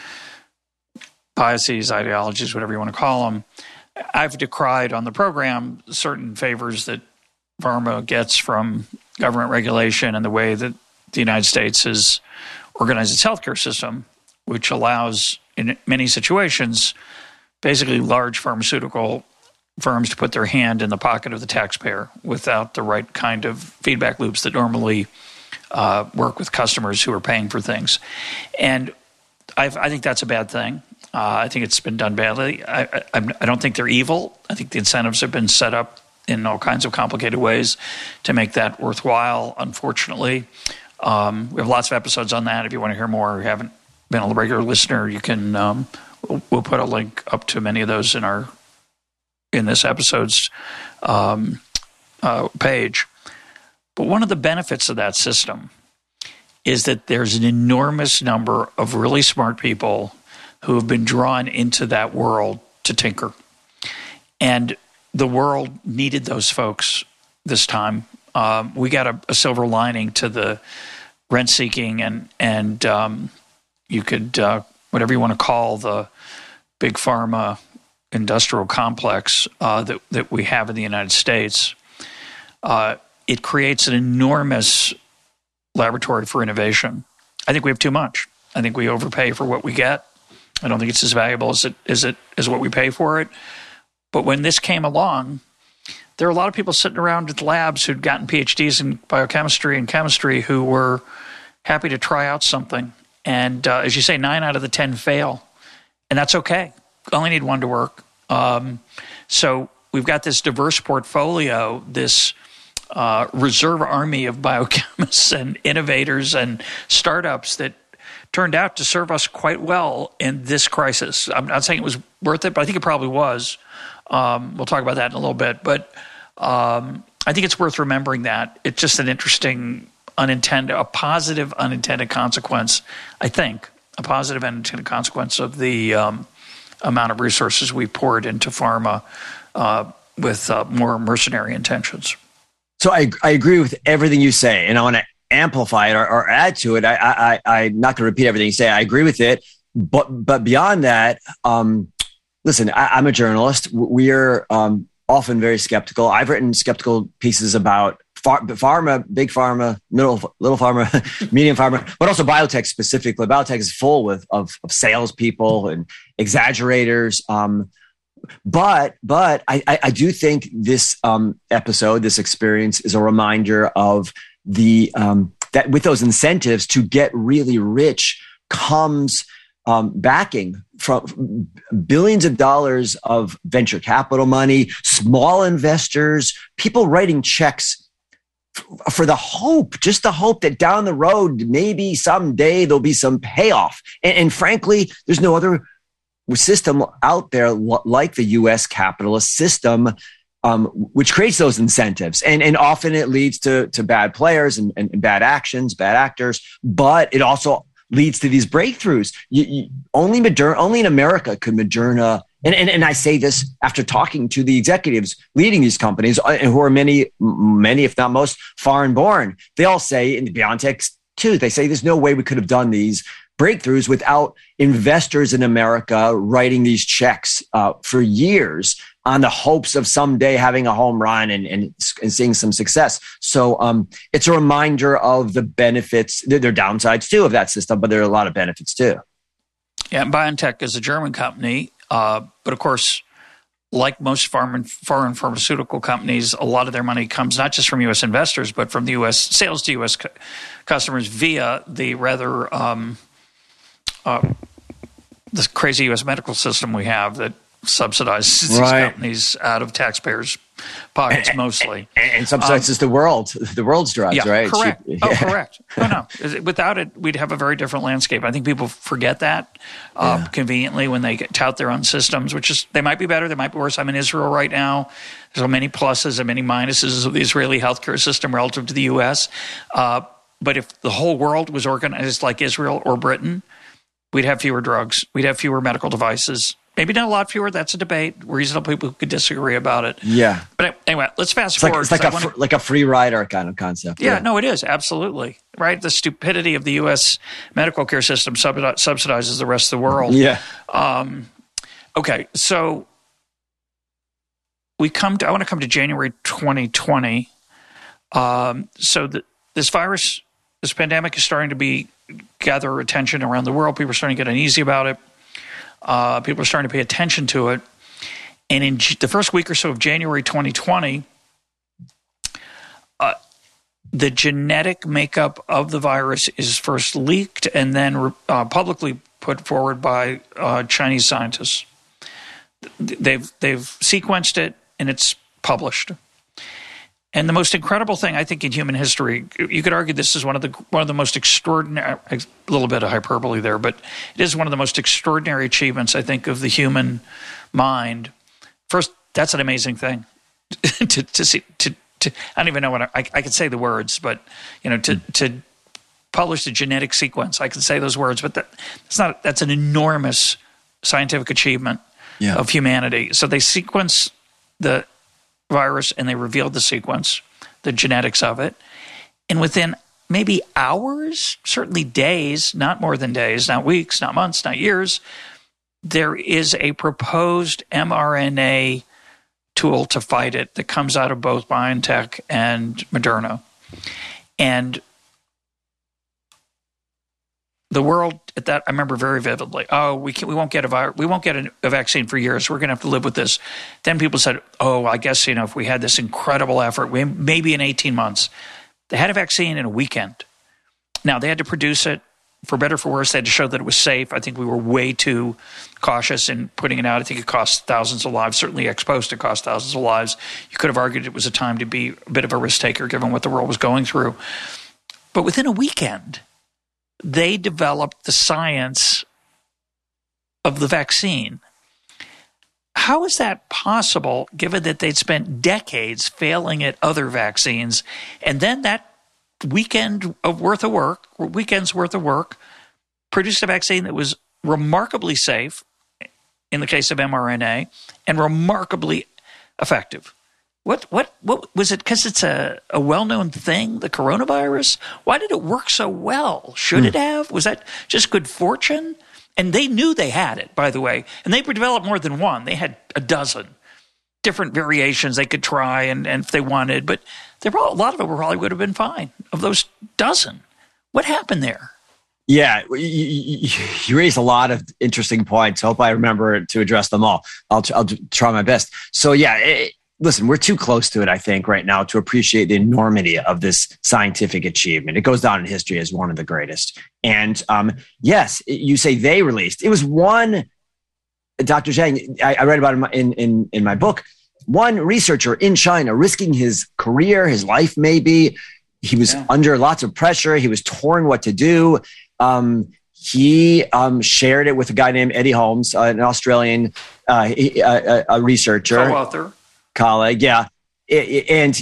biases, ideologies, whatever you want to call them. I've decried on the program certain favors that pharma gets from government regulation and the way that the United States has organized its healthcare system, which allows, in many situations, basically large pharmaceutical firms to put their hand in the pocket of the taxpayer without the right kind of feedback loops that normally work with customers who are paying for things. And I think that's a bad thing. I think it's been done badly. I don't think they're evil. I think the incentives have been set up in all kinds of complicated ways to make that worthwhile, unfortunately. We have lots of episodes on that. If you want to hear more or you haven't been a regular listener, you can we'll put a link up to many of those in this episode's page. But one of the benefits of that system is that there's an enormous number of really smart people who have been drawn into that world to tinker. And the world needed those folks this time. We got a silver lining to the rent-seeking and you could, whatever you want to call the big pharma industrial complex that we have in the United States, it creates an enormous laboratory for innovation. I think we have too much. I think we overpay for what we get. I don't think it's as valuable as what we pay for it. But when this came along, there are a lot of people sitting around at labs who'd gotten PhDs in biochemistry and chemistry who were happy to try out something. And as you say, 9 out of the 10 fail. And that's okay. Only need one to work. So we've got this diverse portfolio, this reserve army of biochemists and innovators and startups that turned out to serve us quite well in this crisis. I'm not saying it was worth it, but I think it probably was. We'll talk about that in a little bit. But I think it's worth remembering that. It's just an interesting a positive unintended consequence, I think, a positive unintended consequence of the amount of resources we poured into pharma with more mercenary intentions. So I agree with everything you say, and I want to amplify it or add to it. I'm not going to repeat everything you say. I agree with it, but beyond that, listen, I'm a journalist. We are often very skeptical. I've written skeptical pieces about pharma, big pharma, little pharma, medium pharma, but also biotech specifically. Biotech is full of salespeople and exaggerators. But I do think this episode, this experience, is a reminder of the that with those incentives to get really rich comes backing from billions of dollars of venture capital money, small investors, people writing checks for the hope, just the hope that down the road, maybe someday there'll be some payoff. And frankly, there's no other system out there like the U.S. capitalist system, which creates those incentives. And often it leads to bad players and bad actions, bad actors, but it also leads to these breakthroughs. Only in America could Moderna, and I say this after talking to the executives leading these companies, who are many, if not most, foreign born. They all say, in the BioNTech too, they say there's no way we could have done these breakthroughs without investors in America writing these checks for years on the hopes of someday having a home run and seeing some success. So it's a reminder of the benefits. There are downsides too of that system, but there are a lot of benefits too. Yeah, BioNTech is a German company, but of course, like most foreign pharmaceutical companies, a lot of their money comes not just from U.S. investors, but from the U.S. sales to U.S. customers via the rather this crazy U.S. medical system we have that subsidizes these companies out of taxpayers' pockets mostly. And subsidizes the world's drugs, right? Correct. Correct. No. Without it, we'd have a very different landscape. I think people forget that conveniently when they tout their own systems, which is, they might be better, they might be worse. I'm in Israel right now. There's so many pluses and many minuses of the Israeli healthcare system relative to the U.S. But if the whole world was organized like Israel or Britain, we'd have fewer drugs. We'd have fewer medical devices. Maybe not a lot fewer. That's a debate. Reasonable people could disagree about it. Yeah. But anyway, let's fast forward. It's like a free rider kind of concept. Yeah, no, it is. Absolutely. Right? The stupidity of the U.S. medical care system subsidizes the rest of the world. Yeah. Okay, so I want to come to January 2020. This virus, this pandemic is starting to gather attention around the world. People are starting to get uneasy about it. People are starting to pay attention to it. And in the first week or so of January 2020, the genetic makeup of the virus is first leaked and then publicly put forward by Chinese scientists. They've sequenced it and it's published. And the most incredible thing, I think, in human history, you could argue this is one of the most extraordinary, a little bit of hyperbole there, but it is one of the most extraordinary achievements, I think, of the human mind. First, that's an amazing thing to see. I don't even know I can say the words, but to publish the genetic sequence, I can say those words, but that's an enormous scientific achievement of humanity. So they sequence the virus and they revealed the sequence, the genetics of it. And within maybe hours, certainly days, not more than days, not weeks, not months, not years, there is a proposed mRNA tool to fight it that comes out of both BioNTech and Moderna. And the world at that, I remember very vividly. Oh, we won't get a vaccine for years. We're going to have to live with this. Then people said, oh, I guess, if we had this incredible effort, maybe in 18 months. They had a vaccine in a weekend. Now, they had to produce it. For better or for worse, they had to show that it was safe. I think we were way too cautious in putting it out. I think it cost thousands of lives. Certainly ex post, it cost thousands of lives. You could have argued it was a time to be a bit of a risk taker given what the world was going through. But within a weekend, they developed the science of the vaccine. How is that possible, given that they'd spent decades failing at other vaccines, and then that weekend's worth of work, produced a vaccine that was remarkably safe in the case of mRNA and remarkably effective? What was it? Because it's a well-known thing, the coronavirus. Why did it work so well? Should it have? Was that just good fortune? And they knew they had it, by the way. And they developed more than one. They had a dozen different variations they could try and if they wanted. But a lot of them probably would have been fine. Of those dozen, what happened there? Yeah, you raised a lot of interesting points. I hope I remember to address them all. I'll try my best. So yeah, listen, we're too close to it, I think, right now to appreciate the enormity of this scientific achievement. It goes down in history as one of the greatest. And yes, you say they released. It was one, Dr. Zhang, I read about it in my book, one researcher in China risking his career, his life maybe. He was under lots of pressure. He was torn what to do. He shared it with a guy named Eddie Holmes, an Australian a researcher. Co-author. Colleague, yeah. And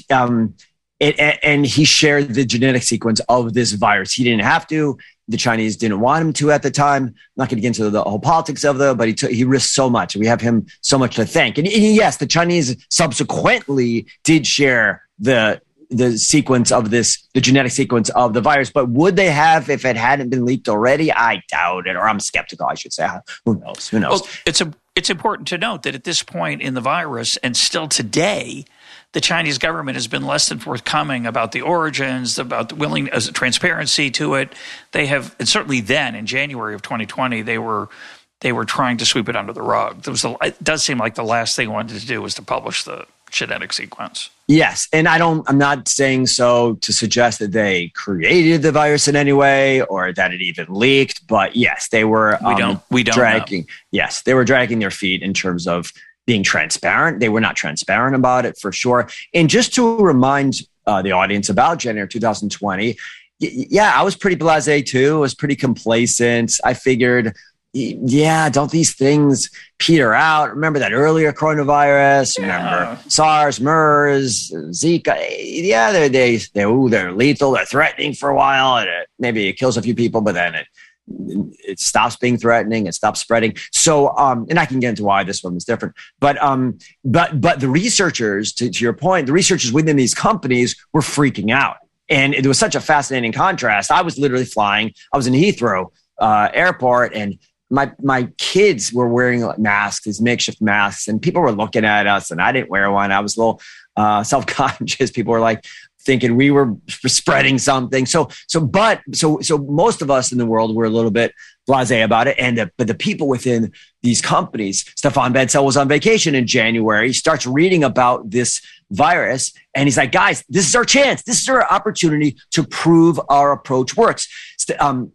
he shared the genetic sequence of this virus. He didn't have to. The Chinese didn't want him to at the time. I'm not going to get into the whole politics of it, but he risked so much. We have him so much to thank. And yes, the Chinese subsequently did share the sequence of the genetic sequence of the virus. But would they have if it hadn't been leaked already? I doubt it, or I'm skeptical, I should say. Who knows? Well, it's important to note that at this point in the virus, and still today, the Chinese government has been less than forthcoming about the origins, about the willingness, transparency to it. They have, and certainly then in January of 2020, they were trying to sweep it under the rug. It does seem like the last thing they wanted to do was to publish the genetic sequence. Yes, and I'm not saying so to suggest that they created the virus in any way or that it even leaked, but yes, they were we don't dragging. Know. Yes, they were dragging their feet in terms of being transparent. They were not transparent about it for sure. And just to remind the audience about January 2020, yeah, I was pretty blasé too. I was pretty complacent. I figured, yeah, don't these things peter out? Remember that earlier coronavirus? Remember SARS, MERS, Zika? Yeah, they're lethal. They're threatening for a while. And maybe it kills a few people, but then it stops being threatening. It stops spreading. So, and I can get into why this one is different. But the researchers, to your point, the researchers within these companies were freaking out, and it was such a fascinating contrast. I was literally flying. I was in Heathrow Airport, and my kids were wearing masks, these makeshift masks, and people were looking at us, and I didn't wear one. I was a little self-conscious. People were like thinking we were spreading something. So most of us in the world were a little bit blasé about it. But the people within these companies, Stefan Bancel was on vacation in January. He starts reading about this virus, and he's like, guys, this is our chance. This is our opportunity to prove our approach works. Sahin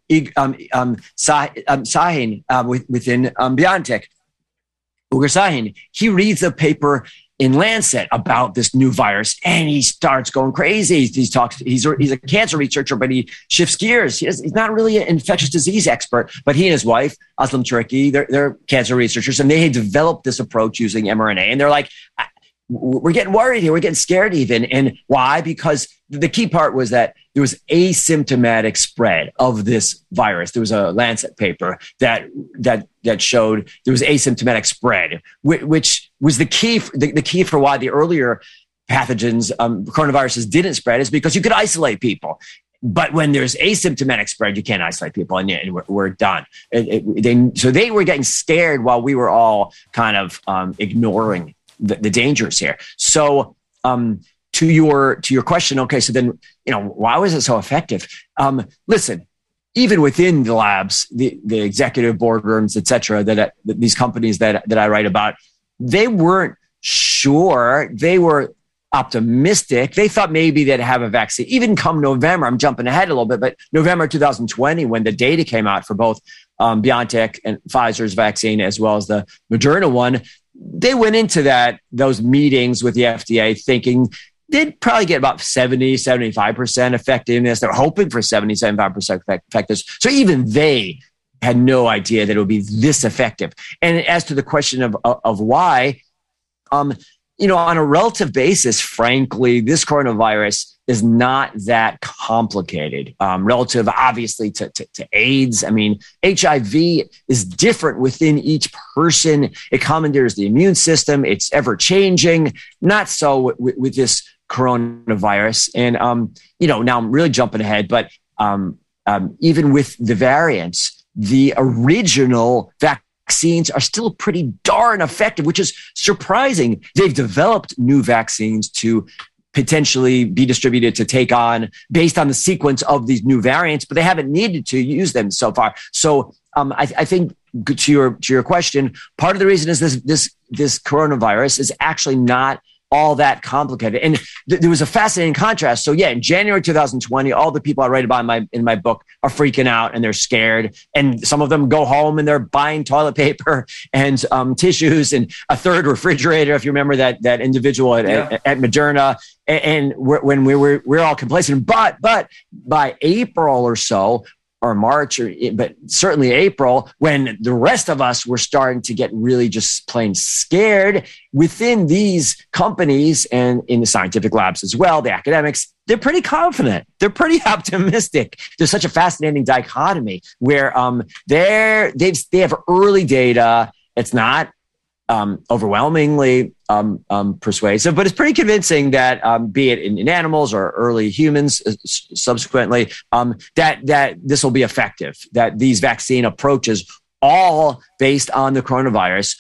within BioNTech, Ugur Sahin, he reads a paper in Lancet about this new virus, and he starts going crazy. He's a cancer researcher, but he shifts gears. He's not really an infectious disease expert, but he and his wife, Aslam Turki, they're cancer researchers, and they had developed this approach using mRNA. And they're like, we're getting worried here. We're getting scared even. And why? Because the key part was that there was asymptomatic spread of this virus. There was a Lancet paper that showed there was asymptomatic spread, which was the key for why the earlier pathogens, coronaviruses didn't spread, is because you could isolate people. But when there's asymptomatic spread, you can't isolate people, and we're done. So they were getting scared while we were all kind of ignoring the dangers here. So to your question, okay, so then, why was it so effective? Listen, even within the labs, the executive boardrooms, et cetera, that these companies that I write about, they weren't sure. They were optimistic. They thought maybe they'd have a vaccine. Even come November, I'm jumping ahead a little bit, but November 2020, when the data came out for both BioNTech and Pfizer's vaccine, as well as the Moderna one, they went into those meetings with the FDA thinking they'd probably get about 70, 75% effectiveness. They're hoping for 70, 75% effectiveness. So even they had no idea that it would be this effective. And as to the question of why, on a relative basis, frankly, this coronavirus is not that complicated relative, obviously, to AIDS. I mean, HIV is different within each person. It commandeers the immune system. It's ever changing. Not so with this coronavirus. And, now I'm really jumping ahead, but even with the variants, the original vaccines are still pretty darn effective, which is surprising. They've developed new vaccines to potentially be distributed to take on based on the sequence of these new variants, but they haven't needed to use them so far. So I think to your question, part of the reason is this coronavirus is actually not all that complicated. And there was a fascinating contrast. So yeah, in January 2020, all the people I write about in my book are freaking out and they're scared. And some of them go home and they're buying toilet paper and tissues and a third refrigerator. If you remember that individual at Moderna, and when we're all complacent. But by April or so, or March, but certainly April, when the rest of us were starting to get really just plain scared within these companies and in the scientific labs as well, the academics, they're pretty confident. They're pretty optimistic. There's such a fascinating dichotomy where they have early data. It's not overwhelmingly persuasive, but it's pretty convincing that be it in animals or early humans subsequently, that this will be effective, that these vaccine approaches, all based on the coronavirus,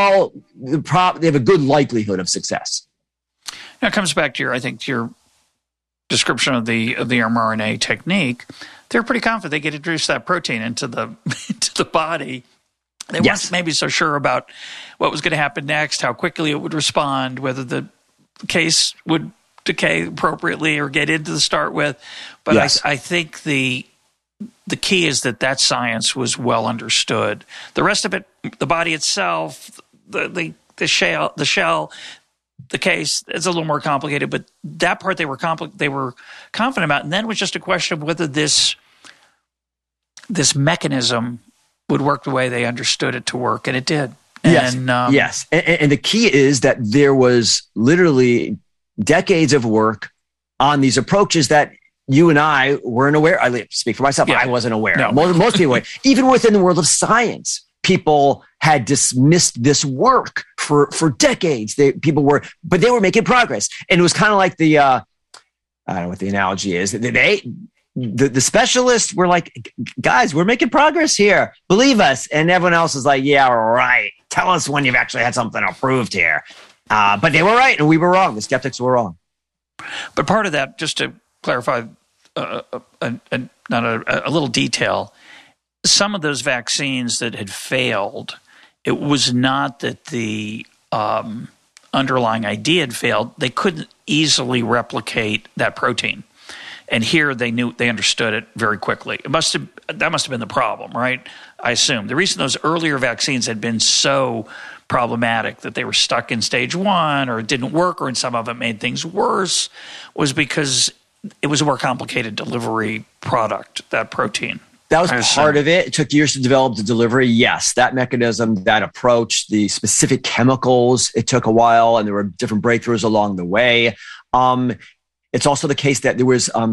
they have a good likelihood of success. Now it comes back to your description of the mRNA technique. They're pretty confident they could introduce that protein into the body. They weren't maybe so sure about what was going to happen next, how quickly it would respond, whether the case would decay appropriately or get into the start with. But I think the key is that science was well understood. The rest of it, the body itself, the shell, the case is a little more complicated. But that part they were confident about, and then it was just a question of whether this mechanism would work the way they understood it to work, and it did. Yes. And the key is that there was literally decades of work on these approaches that you and I weren't aware. I speak for myself. Yeah. I wasn't aware. No. Most people, even within the world of science, people had dismissed this work for decades. But they were making progress. And it was kind of like I don't know what the analogy is. The specialists were like, guys, we're making progress here. Believe us. And everyone else is like, yeah, right. Tell us when you've actually had something approved here. But they were right and we were wrong. The skeptics were wrong. But part of that, just to clarify a little detail, some of those vaccines that had failed, it was not that the underlying idea had failed. They couldn't easily replicate that protein. And here they understood it very quickly. That must have been the problem, right? I assume. The reason those earlier vaccines had been so problematic that they were stuck in stage 1 or it didn't work, or in some of it made things worse, was because it was a more complicated delivery product, that protein. That was part of it. It took years to develop the delivery. Yes, that mechanism, that approach, the specific chemicals, it took a while, and there were different breakthroughs along the way. It's also the case that there was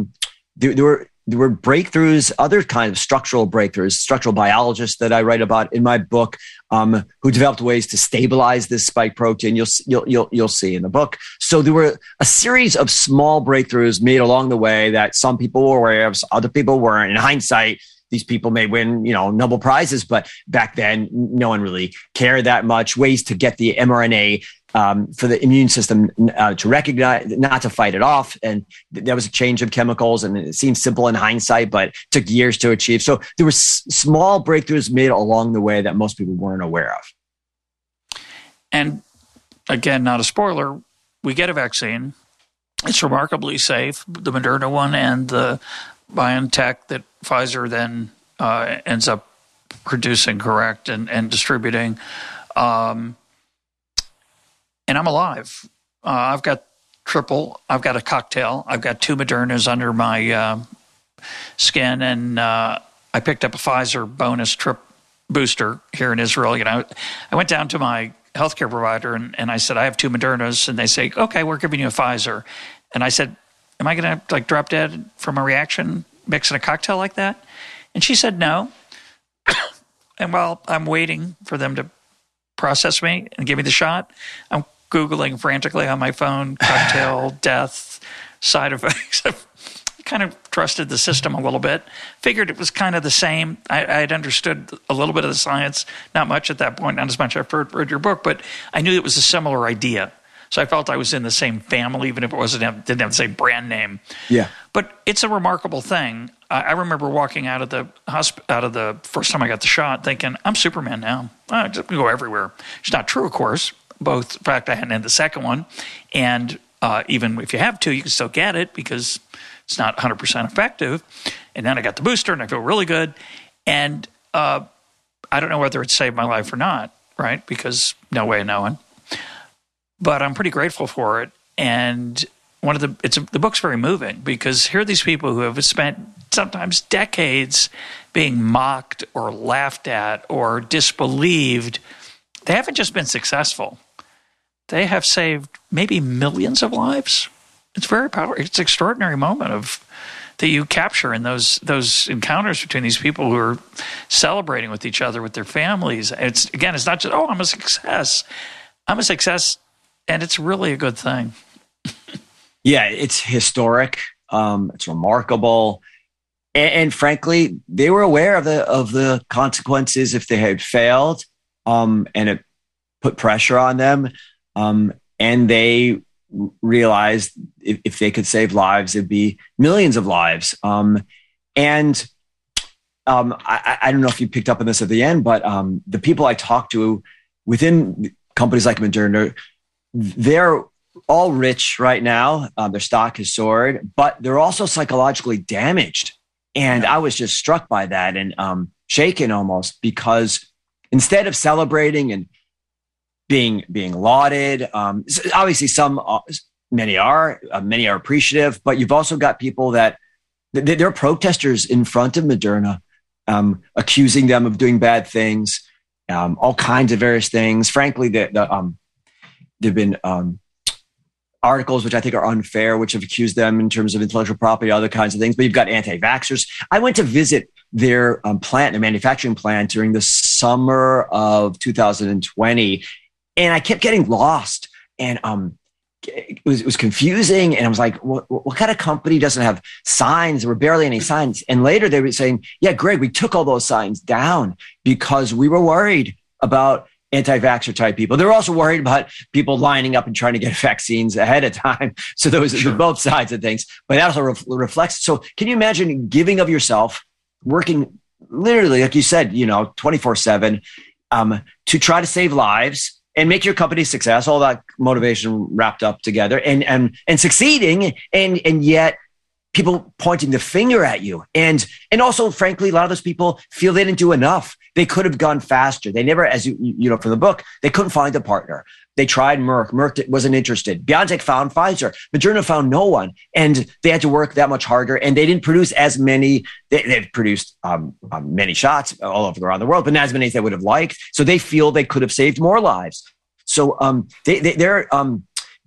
there were breakthroughs, other kinds of structural breakthroughs, structural biologists that I write about in my book, who developed ways to stabilize this spike protein. You'll see in the book. So there were a series of small breakthroughs made along the way that some people were aware of, other people weren't. In hindsight, these people may win, Nobel Prizes, but back then, no one really cared that much. Ways to get the mRNA for the immune system to recognize, not to fight it off. And there was a change of chemicals, and it seems simple in hindsight, but took years to achieve. So there were small breakthroughs made along the way that most people weren't aware of. And again, not a spoiler, we get a vaccine. It's remarkably safe, the Moderna one and the BioNTech that Pfizer then ends up producing, correct, and distributing. And I'm alive. I've got triple. I've got a cocktail. I've got 2 Modernas under my skin, and I picked up a Pfizer bonus trip booster here in Israel. I went down to my healthcare provider and I said, I have 2 Modernas, and they say, okay, we're giving you a Pfizer. And I said, am I going to drop dead from a reaction mixing a cocktail like that? And she said, no. And while I'm waiting for them to process me and give me the shot, I'm Googling frantically on my phone, cocktail, death, side effects. I kind of trusted the system a little bit, figured it was kind of the same. I had understood a little bit of the science, not much at that point, not as much after I read your book, but I knew it was a similar idea. So I felt I was in the same family, even if it didn't have the same brand name. Yeah. But it's a remarkable thing. I remember walking out of the first time I got the shot, thinking, I'm Superman now. I just go everywhere. It's not true, of course. Both, in fact, I hadn't had the second one, and even if you have 2, you can still get it because it's not 100% effective. And then I got the booster, and I feel really good. And I don't know whether it saved my life or not, right? Because no way of knowing. But I'm pretty grateful for it. And the book's very moving because here are these people who have spent sometimes decades being mocked or laughed at or disbelieved. They haven't just been successful. They have saved maybe millions of lives. It's very powerful. It's an extraordinary moment that you capture in those encounters between these people who are celebrating with each other, with their families. It's not just, I'm a success. I'm a success, and it's really a good thing. Yeah, it's historic. It's remarkable. And frankly, they were aware of the consequences if they had failed, and it put pressure on them. And they realized if they could save lives, it'd be millions of lives. I don't know if you picked up on this at the end, but the people I talked to within companies like Moderna, they're all rich right now. Their stock has soared, but they're also psychologically damaged. And I was just struck by that and shaken almost, because instead of celebrating and being lauded, obviously many are appreciative, but you've also got people that they're protesters in front of Moderna, accusing them of doing bad things, all kinds of various things. Frankly, there've been articles which I think are unfair, which have accused them in terms of intellectual property, other kinds of things. But you've got anti-vaxxers. I went to visit their plant, their manufacturing plant, during the summer of 2020, and I kept getting lost. And it was confusing. And I was like, what kind of company doesn't have signs? There were barely any signs. And later they were saying, yeah, Greg, we took all those signs down because we were worried about anti-vaxxer type people. They're also worried about people lining up and trying to get vaccines ahead of time. So those are both sides of things, but that also reflects. So can you imagine giving of yourself, working literally, like you said, 24/7, to try to save lives and make your company success, all that motivation wrapped up together and succeeding. And yet people pointing the finger at you. And also, frankly, a lot of those people feel they didn't do enough. They could have gone faster. They never, as you know from the book, they couldn't find a partner. They tried Merck. Merck wasn't interested. BioNTech found Pfizer. Moderna found no one. And they had to work that much harder. And they didn't produce as many. They've produced many shots all over around the world, but not as many as they would have liked. So they feel they could have saved more lives. So they're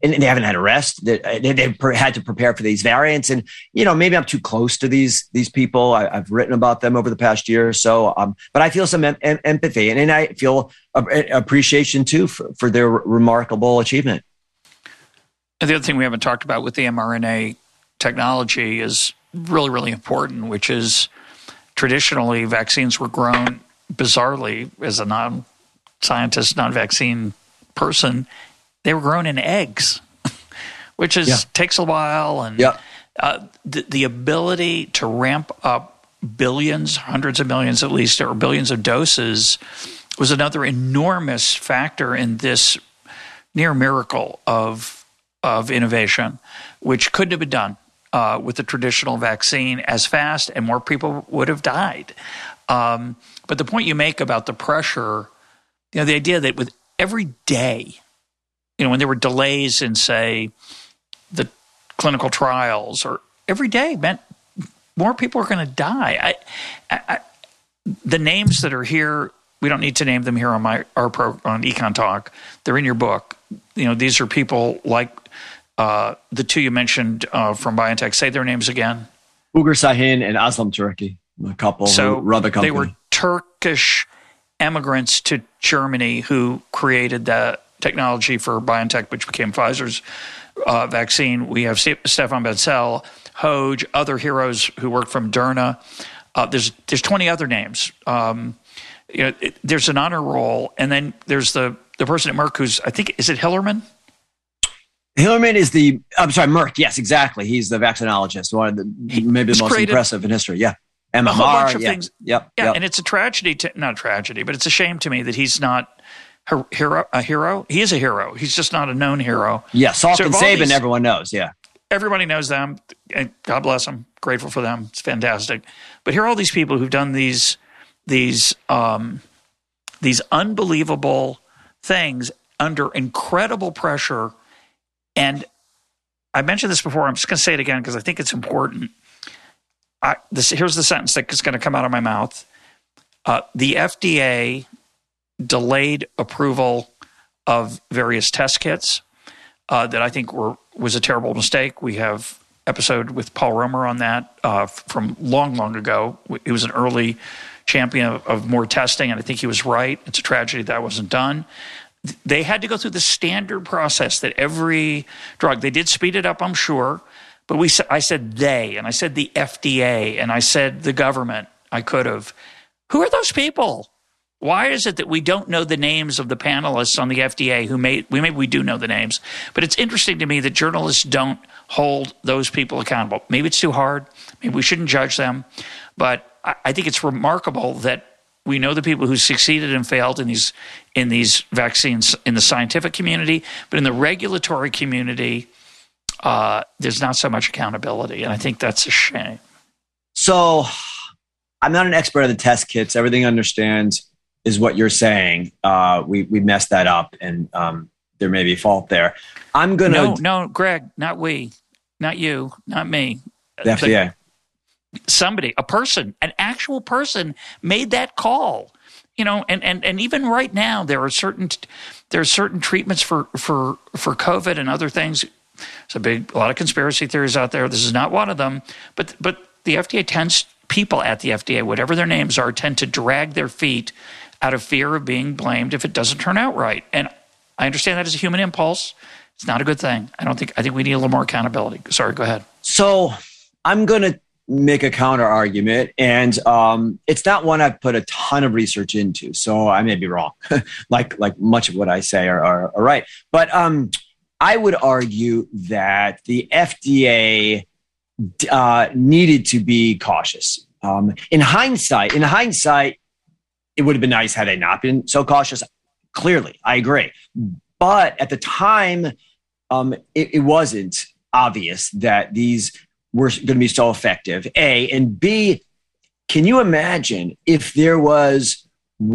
and they haven't had a rest. They've had to prepare for these variants. And, maybe I'm too close to these people. I've written about them over the past year or so. But I feel some empathy and I feel appreciation too for their remarkable achievement. And the other thing we haven't talked about with the mRNA technology is really, really important, which is traditionally vaccines were grown bizarrely as a non-scientist, non-vaccine person. They were grown in eggs, which takes a while. And the ability to ramp up billions, hundreds of millions at least, or billions of doses was another enormous factor in this near miracle of innovation, which couldn't have been done with the traditional vaccine as fast, and more people would have died. But the point you make about the pressure, the idea that with every day, when there were delays in, say, the clinical trials, or every day meant more people are going to die. The names that are here, we don't need to name them here on our program on Econ Talk. They're in your book. These are people like the two you mentioned from BioNTech. Say their names again. Ugur Sahin and Aslam Turki, a couple who run the company. They were Turkish immigrants to Germany who created the technology for BioNTech, which became Pfizer's vaccine. We have Stefan Bancel, Hoj, other heroes who work from Derna. There's 20 other names. There's an honor roll, and then there's the person at Merck who's, I think, is it Hillerman? Hillerman is Merck. Yes, exactly. He's the vaccinologist, one of maybe the most impressive in history. Yeah. MMR. A whole bunch of things. Yep. And it's a tragedy, not a tragedy, but it's a shame to me that he's not a hero. He is a hero. He's just not a known hero. Yeah, Salk and Sabin, everyone knows. Yeah. Everybody knows them. And God bless them. Grateful for them. It's fantastic. But here are all these people who've done these unbelievable things under incredible pressure. And I mentioned this before. I'm just going to say it again because I think it's important. Here's the sentence that's going to come out of my mouth. The FDA delayed approval of various test kits that I think was a terrible mistake. We have episode with Paul Romer on that from long, long ago. He was an early champion of more testing, and I think he was right. It's a tragedy that wasn't done. They had to go through the standard process that every drug, they did speed it up, I'm sure, but I said they, and I said the FDA, and I said the government. I could have. Who are those people? Why is it that we don't know the names of the panelists on the FDA maybe we do know the names, but it's interesting to me that journalists don't hold those people accountable. Maybe it's too hard. Maybe we shouldn't judge them, but I think it's remarkable that we know the people who succeeded and failed in these vaccines in the scientific community, but in the regulatory community, there's not so much accountability, and I think that's a shame. So I'm not an expert on the test kits. Everything I understand is what you're saying. We messed that up, and there may be fault there. I'm going to... No, Greg, not we. Not you, not me. The FDA. Somebody, a person, an actual person made that call, and even right now there are certain treatments for COVID and other things. There's a lot of conspiracy theories out there. This is not one of them, but the FDA people at the FDA, whatever their names are, tend to drag their feet out of fear of being blamed if it doesn't turn out right. And I understand that as a human impulse. It's not a good thing. I think we need a little more accountability. Sorry, go ahead. So I'm going to make a counter argument, and it's not one I've put a ton of research into, so I may be wrong. like much of what I say are right, but I would argue that the FDA needed to be cautious. In hindsight, it would have been nice had they not been so cautious. Clearly, I agree, but at the time, it wasn't obvious that these were going to be so effective, A, and B, can you imagine if there was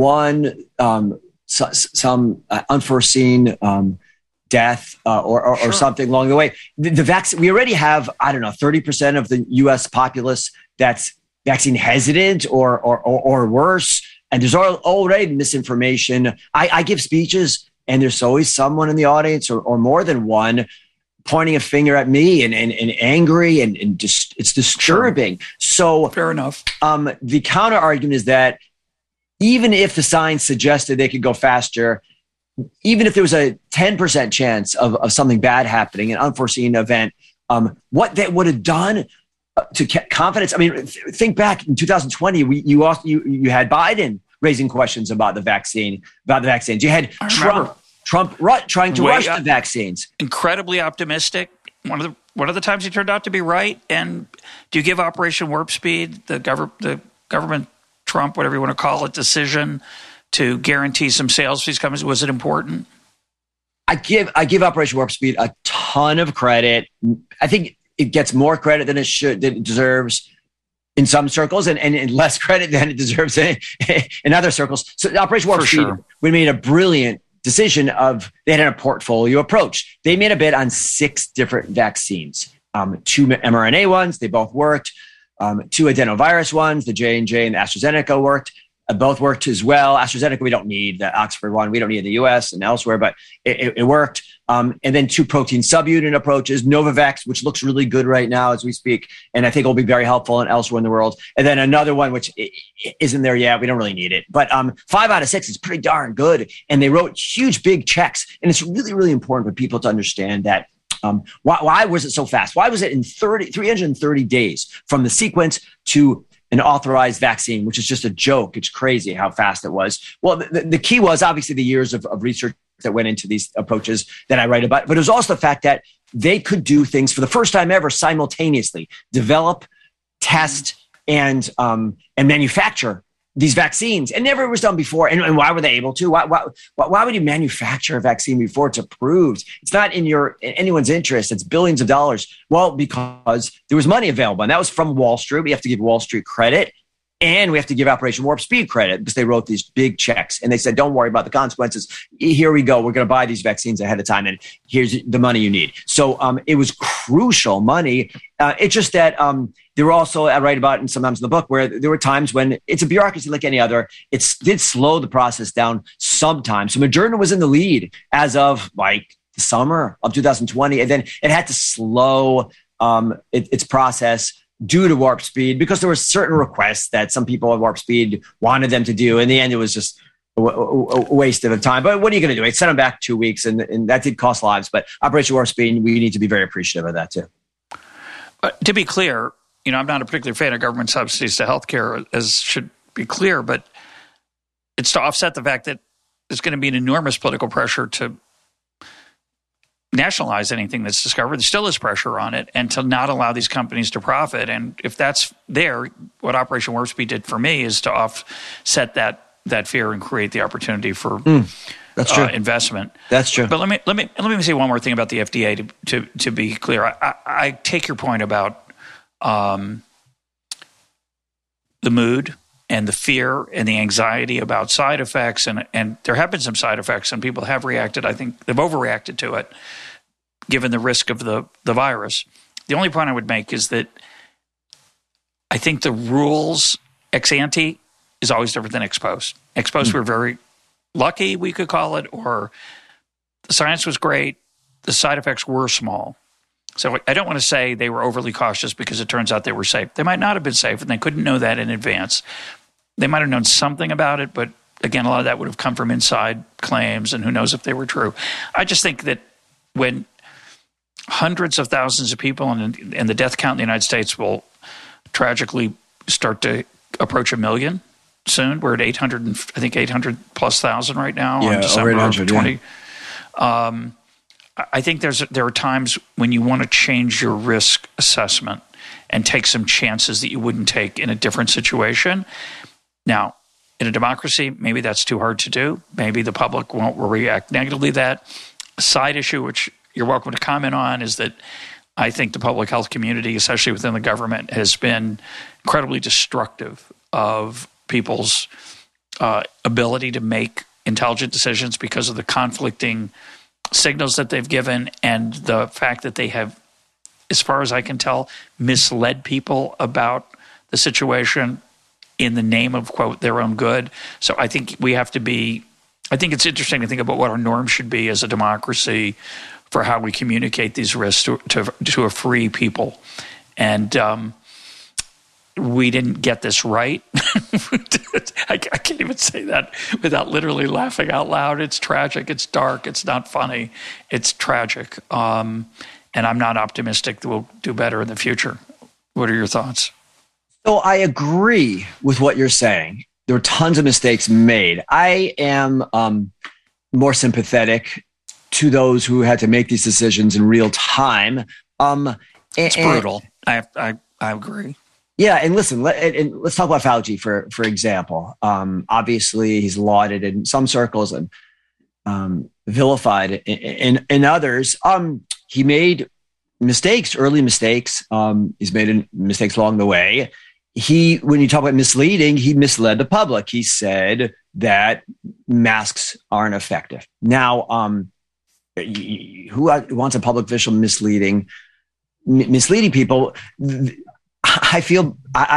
some unforeseen death or Sure. something along the way? The vaccine, we already have, 30% of the U.S. populace that's vaccine hesitant or worse, and there's already misinformation. I give speeches And there's always someone in the audience or more than one pointing a finger at me and angry and just it's disturbing. Sure. So fair enough. The counter argument is that even if the science suggested they could go faster, even if there was a 10% chance of something bad happening, an unforeseen event, what that would have done to confidence. I mean, think back in 2020, you had Biden raising questions about the vaccines. You had Trump trying to rush the vaccines. Incredibly optimistic. One of the times he turned out to be right. And do you give Operation Warp Speed, the government Trump, whatever you want to call it, decision to guarantee some sales for these companies, was it important? I give Operation Warp Speed a ton of credit. I think it gets more credit than it deserves in some circles, and less credit than it deserves in other circles. So Operation Warp Speed, we made a brilliant decision they had a portfolio approach. They made a bet on 6 different vaccines, 2 mRNA ones, they both worked. 2 adenovirus ones, the J&J and the AstraZeneca worked. Both worked as well. AstraZeneca, we don't need. The Oxford one, we don't need in the US and elsewhere, but it worked. And then 2 protein subunit approaches, Novavax, which looks really good right now as we speak, and I think will be very helpful and elsewhere in the world. And then another one, which isn't there yet. We don't really need it. But 5 out of 6 is pretty darn good. And they wrote huge, big checks. And it's really, really important for people to understand that why was it so fast? Why was it in 330 days from the sequence to an authorized vaccine, which is just a joke? It's crazy how fast it was. Well, the key was obviously the years of research that went into these approaches that I write about, but it was also the fact that they could do things for the first time ever simultaneously, develop, test, and manufacture these vaccines. And never was done before. And why were they able to? Why would you manufacture a vaccine before it's approved? It's not in anyone's interest. It's billions of dollars. Well, because there was money available. And that was from Wall Street. We have to give Wall Street credit. And we have to give Operation Warp Speed credit because they wrote these big checks. And they said, don't worry about the consequences. Here we go. We're going to buy these vaccines ahead of time. And here's the money you need. So it was crucial money. It's just that there were also, I write about and sometimes in the book, where there were times when it's a bureaucracy like any other. It did slow the process down sometimes. So Moderna was in the lead as of like the summer of 2020. And then it had to slow its process due to Warp Speed, because there were certain requests that some people at Warp Speed wanted them to do. In the end, it was just a waste of time. But what are you going to do? It sent them back 2 weeks, and that did cost lives. But Operation Warp Speed, we need to be very appreciative of that, too. To be clear, I'm not a particular fan of government subsidies to healthcare, as should be clear, but it's to offset the fact that there's going to be an enormous political pressure to nationalize anything that's discovered. There still is pressure on it, and to not allow these companies to profit. And if that's there, what Operation Warp Speed did for me is to offset that fear and create the opportunity for that's true. Investment. That's true. But let me say one more thing about the FDA to be clear. I take your point about the mood and the fear and the anxiety about side effects, and there have been some side effects, and people have reacted. I think they've overreacted to it, given the risk of the virus. The only point I would make is that I think the rules ex ante is always different than ex post. Ex post, we're very lucky, we could call it, or the science was great, the side effects were small. So I don't want to say they were overly cautious because it turns out they were safe. They might not have been safe, and they couldn't know that in advance. They might have known something about it, but again, a lot of that would have come from inside claims, and who knows if they were true. I just think that when hundreds of thousands of people and the death count in the United States will tragically start to approach 1 million soon. We're at 800 plus thousand right now on December 20. Yeah. I think there are times when you want to change your risk assessment and take some chances that you wouldn't take in a different situation. Now, in a democracy, maybe that's too hard to do. Maybe the public won't react negatively to that. A side issue, which you're welcome to comment on, is that I think the public health community, especially within the government, has been incredibly destructive of people's ability to make intelligent decisions because of the conflicting signals that they've given and the fact that they have, as far as I can tell, misled people about the situation in the name of, quote, their own good. So I think we have to be I think it's interesting to think about what our norms should be as a democracy for how we communicate these risks to a free people. And we didn't get this right. I can't even say that without literally laughing out loud. It's tragic. It's dark. It's not funny. It's tragic. And I'm not optimistic that we'll do better in the future. What are your thoughts? So I agree with what you're saying. There were tons of mistakes made. I am more sympathetic to those who had to make these decisions in real time. It's brutal. I agree. Yeah, and listen, let's talk about Fauci for example. Obviously, he's lauded in some circles and vilified in others. He made mistakes, early mistakes. He's made mistakes along the way. When you talk about misleading, he misled the public. He said that masks aren't effective. Now, who wants a public official misleading people? I feel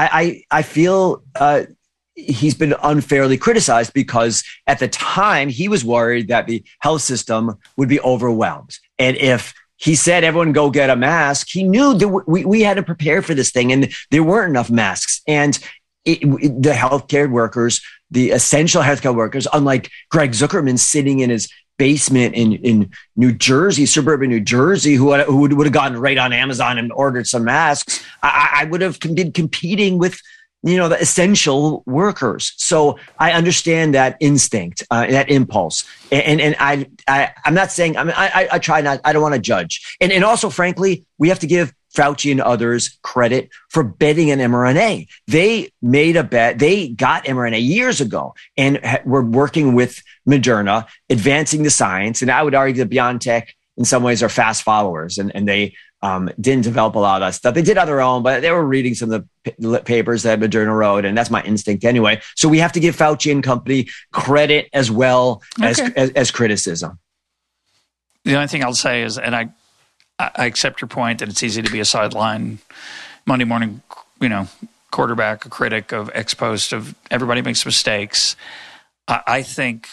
he's been unfairly criticized because at the time he was worried that the health system would be overwhelmed. And if he said, everyone go get a mask, he knew that we had to prepare for this thing and there weren't enough masks. And the healthcare workers, the essential healthcare workers, unlike Greg Zuckerman sitting in his basement in New Jersey, suburban New Jersey, who would have gotten right on Amazon and ordered some masks, I would have been competing with, the essential workers. So I understand that instinct, that impulse. And I'm not saying, I try not, I don't want to judge. And also, frankly, we have to give Fauci and others credit for betting on mRNA. They made a bet. They got mRNA years ago and were working with Moderna, advancing the science. And I would argue that BioNTech in some ways are fast followers and they didn't develop a lot of that stuff. They did on their own, but they were reading some of the papers that Moderna wrote, and that's my instinct anyway. So we have to give Fauci and company credit as well as criticism. The only thing I'll say is, and I accept your point that it's easy to be a sideline Monday morning, quarterback, a critic of ex post of everybody makes mistakes. I think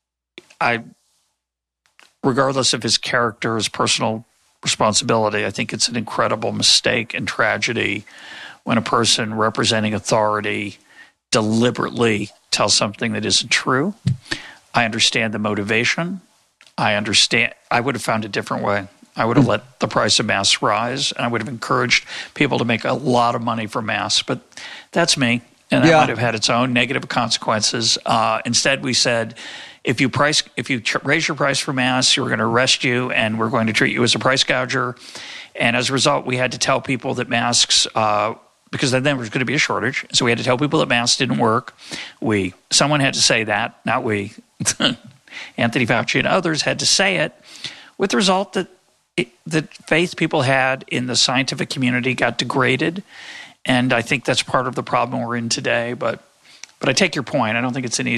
regardless of his character, his personal responsibility, I think it's an incredible mistake and tragedy when a person representing authority deliberately tells something that isn't true. I understand the motivation. I would have found a different way. I would have let the price of masks rise, and I would have encouraged people to make a lot of money for masks. But that's me, and that might have had its own negative consequences. Instead, we said, if you raise your price for masks, we're going to arrest you, and we're going to treat you as a price gouger. And as a result, we had to tell people that masks, because then there was going to be a shortage, so we had to tell people that masks didn't work. Someone had to say that, not we. Anthony Fauci and others had to say it, with the result that the faith people had in the scientific community got degraded. And I think that's part of the problem we're in today. But I take your point. I don't think it's not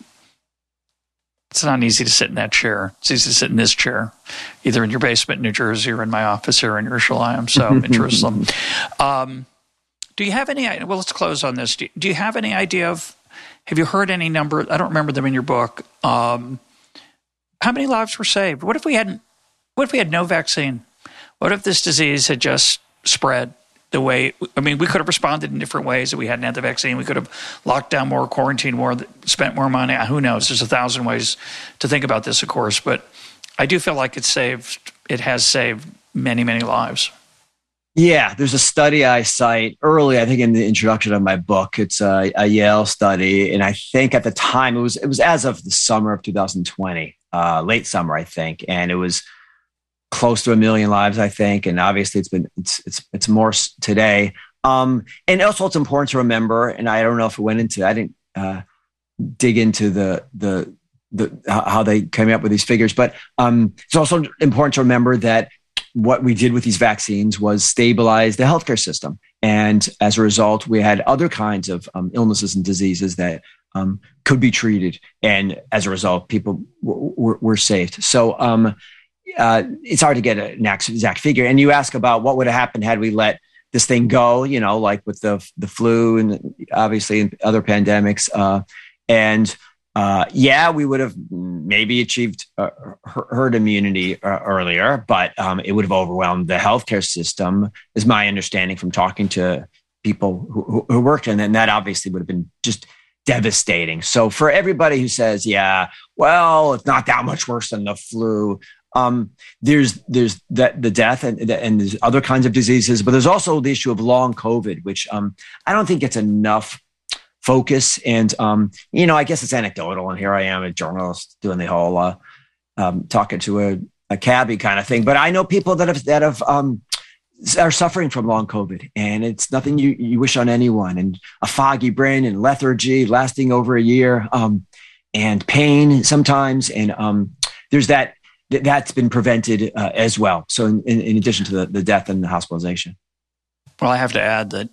easy to sit in that chair. It's easy to sit in this chair, either in your basement in New Jersey or in my office here in Yerushalayim, so in Jerusalem. Do you have any, well, let's close on this. Do you have any idea have you heard any number, I don't remember them in your book, how many lives were saved? What if we had no vaccine? What if this disease had just spread the way, we could have responded in different ways if we hadn't had the vaccine. We could have locked down more, quarantined more, spent more money. Who knows? There's 1,000 ways to think about this, of course. But I do feel like it has saved many, many lives. Yeah, there's a study I cite early, I think in the introduction of my book. It's a Yale study. And I think at the time, it was as of the summer of 2020, late summer, I think. And it was close to 1 million lives, I think. And obviously it's more today. And also it's important to remember, and I don't know if I didn't dig into the how they came up with these figures, but it's also important to remember that what we did with these vaccines was stabilize the healthcare system. And as a result, we had other kinds of illnesses and diseases that could be treated. And as a result, people were saved. So it's hard to get an exact figure. And you ask about what would have happened had we let this thing go, like with the flu and obviously other pandemics. And we would have maybe achieved herd immunity earlier, but it would have overwhelmed the healthcare system, is my understanding from talking to people who worked in it. And that obviously would have been just devastating. So for everybody who says, yeah, well, it's not that much worse than the flu, there's the death and there's other kinds of diseases, but there's also the issue of long COVID, which I don't think gets enough focus. And, I guess it's anecdotal. And here I am, a journalist, doing the whole talking to a cabbie kind of thing. But I know people that have are suffering from long COVID, and it's nothing you wish on anyone. And a foggy brain and lethargy lasting over a year, and pain sometimes. And there's that's been prevented as well. So in addition to the death and the hospitalization. Well, I have to add that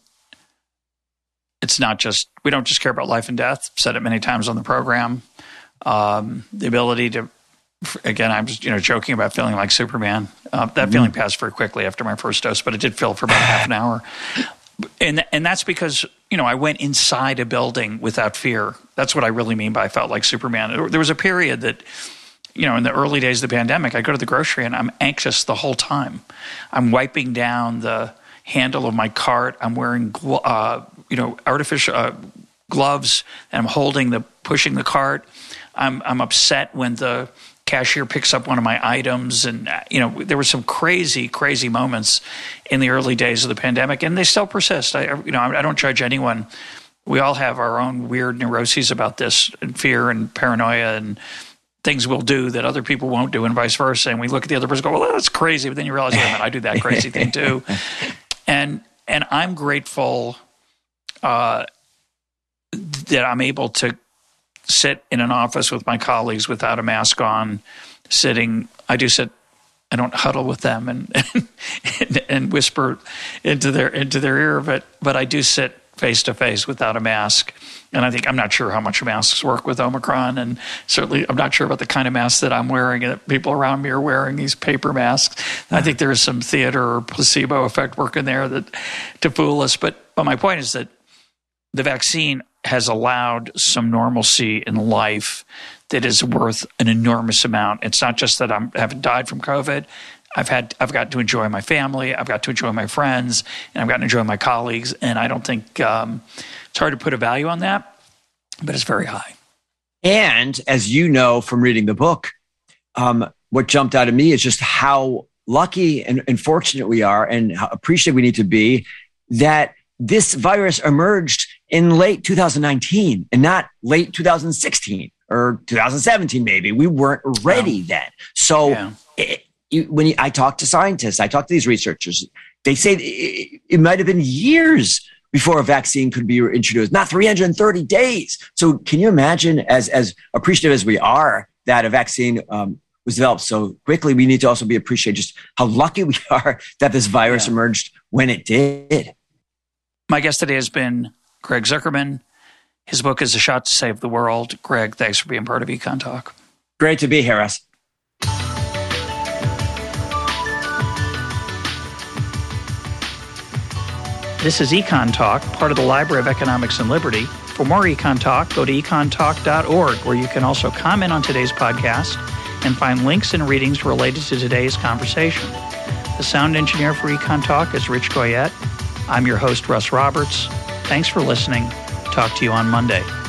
it's not just, we don't just care about life and death. I've said it many times on the program. The ability to, again, I'm just joking about feeling like Superman. That feeling passed very quickly after my first dose, but it did feel for about half an hour. And that's because, I went inside a building without fear. That's what I really mean by I felt like Superman. There was a period that, in the early days of the pandemic, I go to the grocery and I'm anxious the whole time. I'm wiping down the handle of my cart. I'm wearing, artificial gloves, and I'm pushing the cart. I'm upset when the cashier picks up one of my items. And, there were some crazy, crazy moments in the early days of the pandemic, and they still persist. I don't judge anyone. We all have our own weird neuroses about this, and fear and paranoia and things we'll do that other people won't do, and vice versa. And we look at the other person and go, well, that's crazy. But then you realize, I do that crazy thing too. And I'm grateful that I'm able to sit in an office with my colleagues without a mask on, I don't huddle with them and whisper into their ear, but I do sit face to face without a mask. And I'm not sure how much masks work with Omicron, and certainly I'm not sure about the kind of masks that I'm wearing and that people around me are wearing, these paper masks. I think there is some theater or placebo effect working there to fool us. But my point is that the vaccine has allowed some normalcy in life that is worth an enormous amount. It's not just that I haven't died from COVID. I've got to enjoy my family. I've got to enjoy my friends, and I've got to enjoy my colleagues. And I don't think it's hard to put a value on that, but it's very high. And as you know from reading the book, what jumped out at me is just how lucky and fortunate we are, and how appreciative we need to be that this virus emerged in late 2019 and not late 2016 or 2017, maybe. We weren't ready then. So I talk to scientists, I talk to these researchers, they say it might have been years before a vaccine could be introduced, not 330 days. So can you imagine, as appreciative as we are that a vaccine was developed so quickly, we need to also be appreciative just how lucky we are that this virus emerged when it did. My guest today has been Greg Zuckerman. His book is A Shot to Save the World. Greg, thanks for being part of Econ Talk. Great to be here, Russ. This is Econ Talk, part of the Library of Economics and Liberty. For more Econ Talk, go to econtalk.org, where you can also comment on today's podcast and find links and readings related to today's conversation. The sound engineer for Econ Talk is Rich Goyette. I'm your host, Russ Roberts. Thanks for listening. Talk to you on Monday.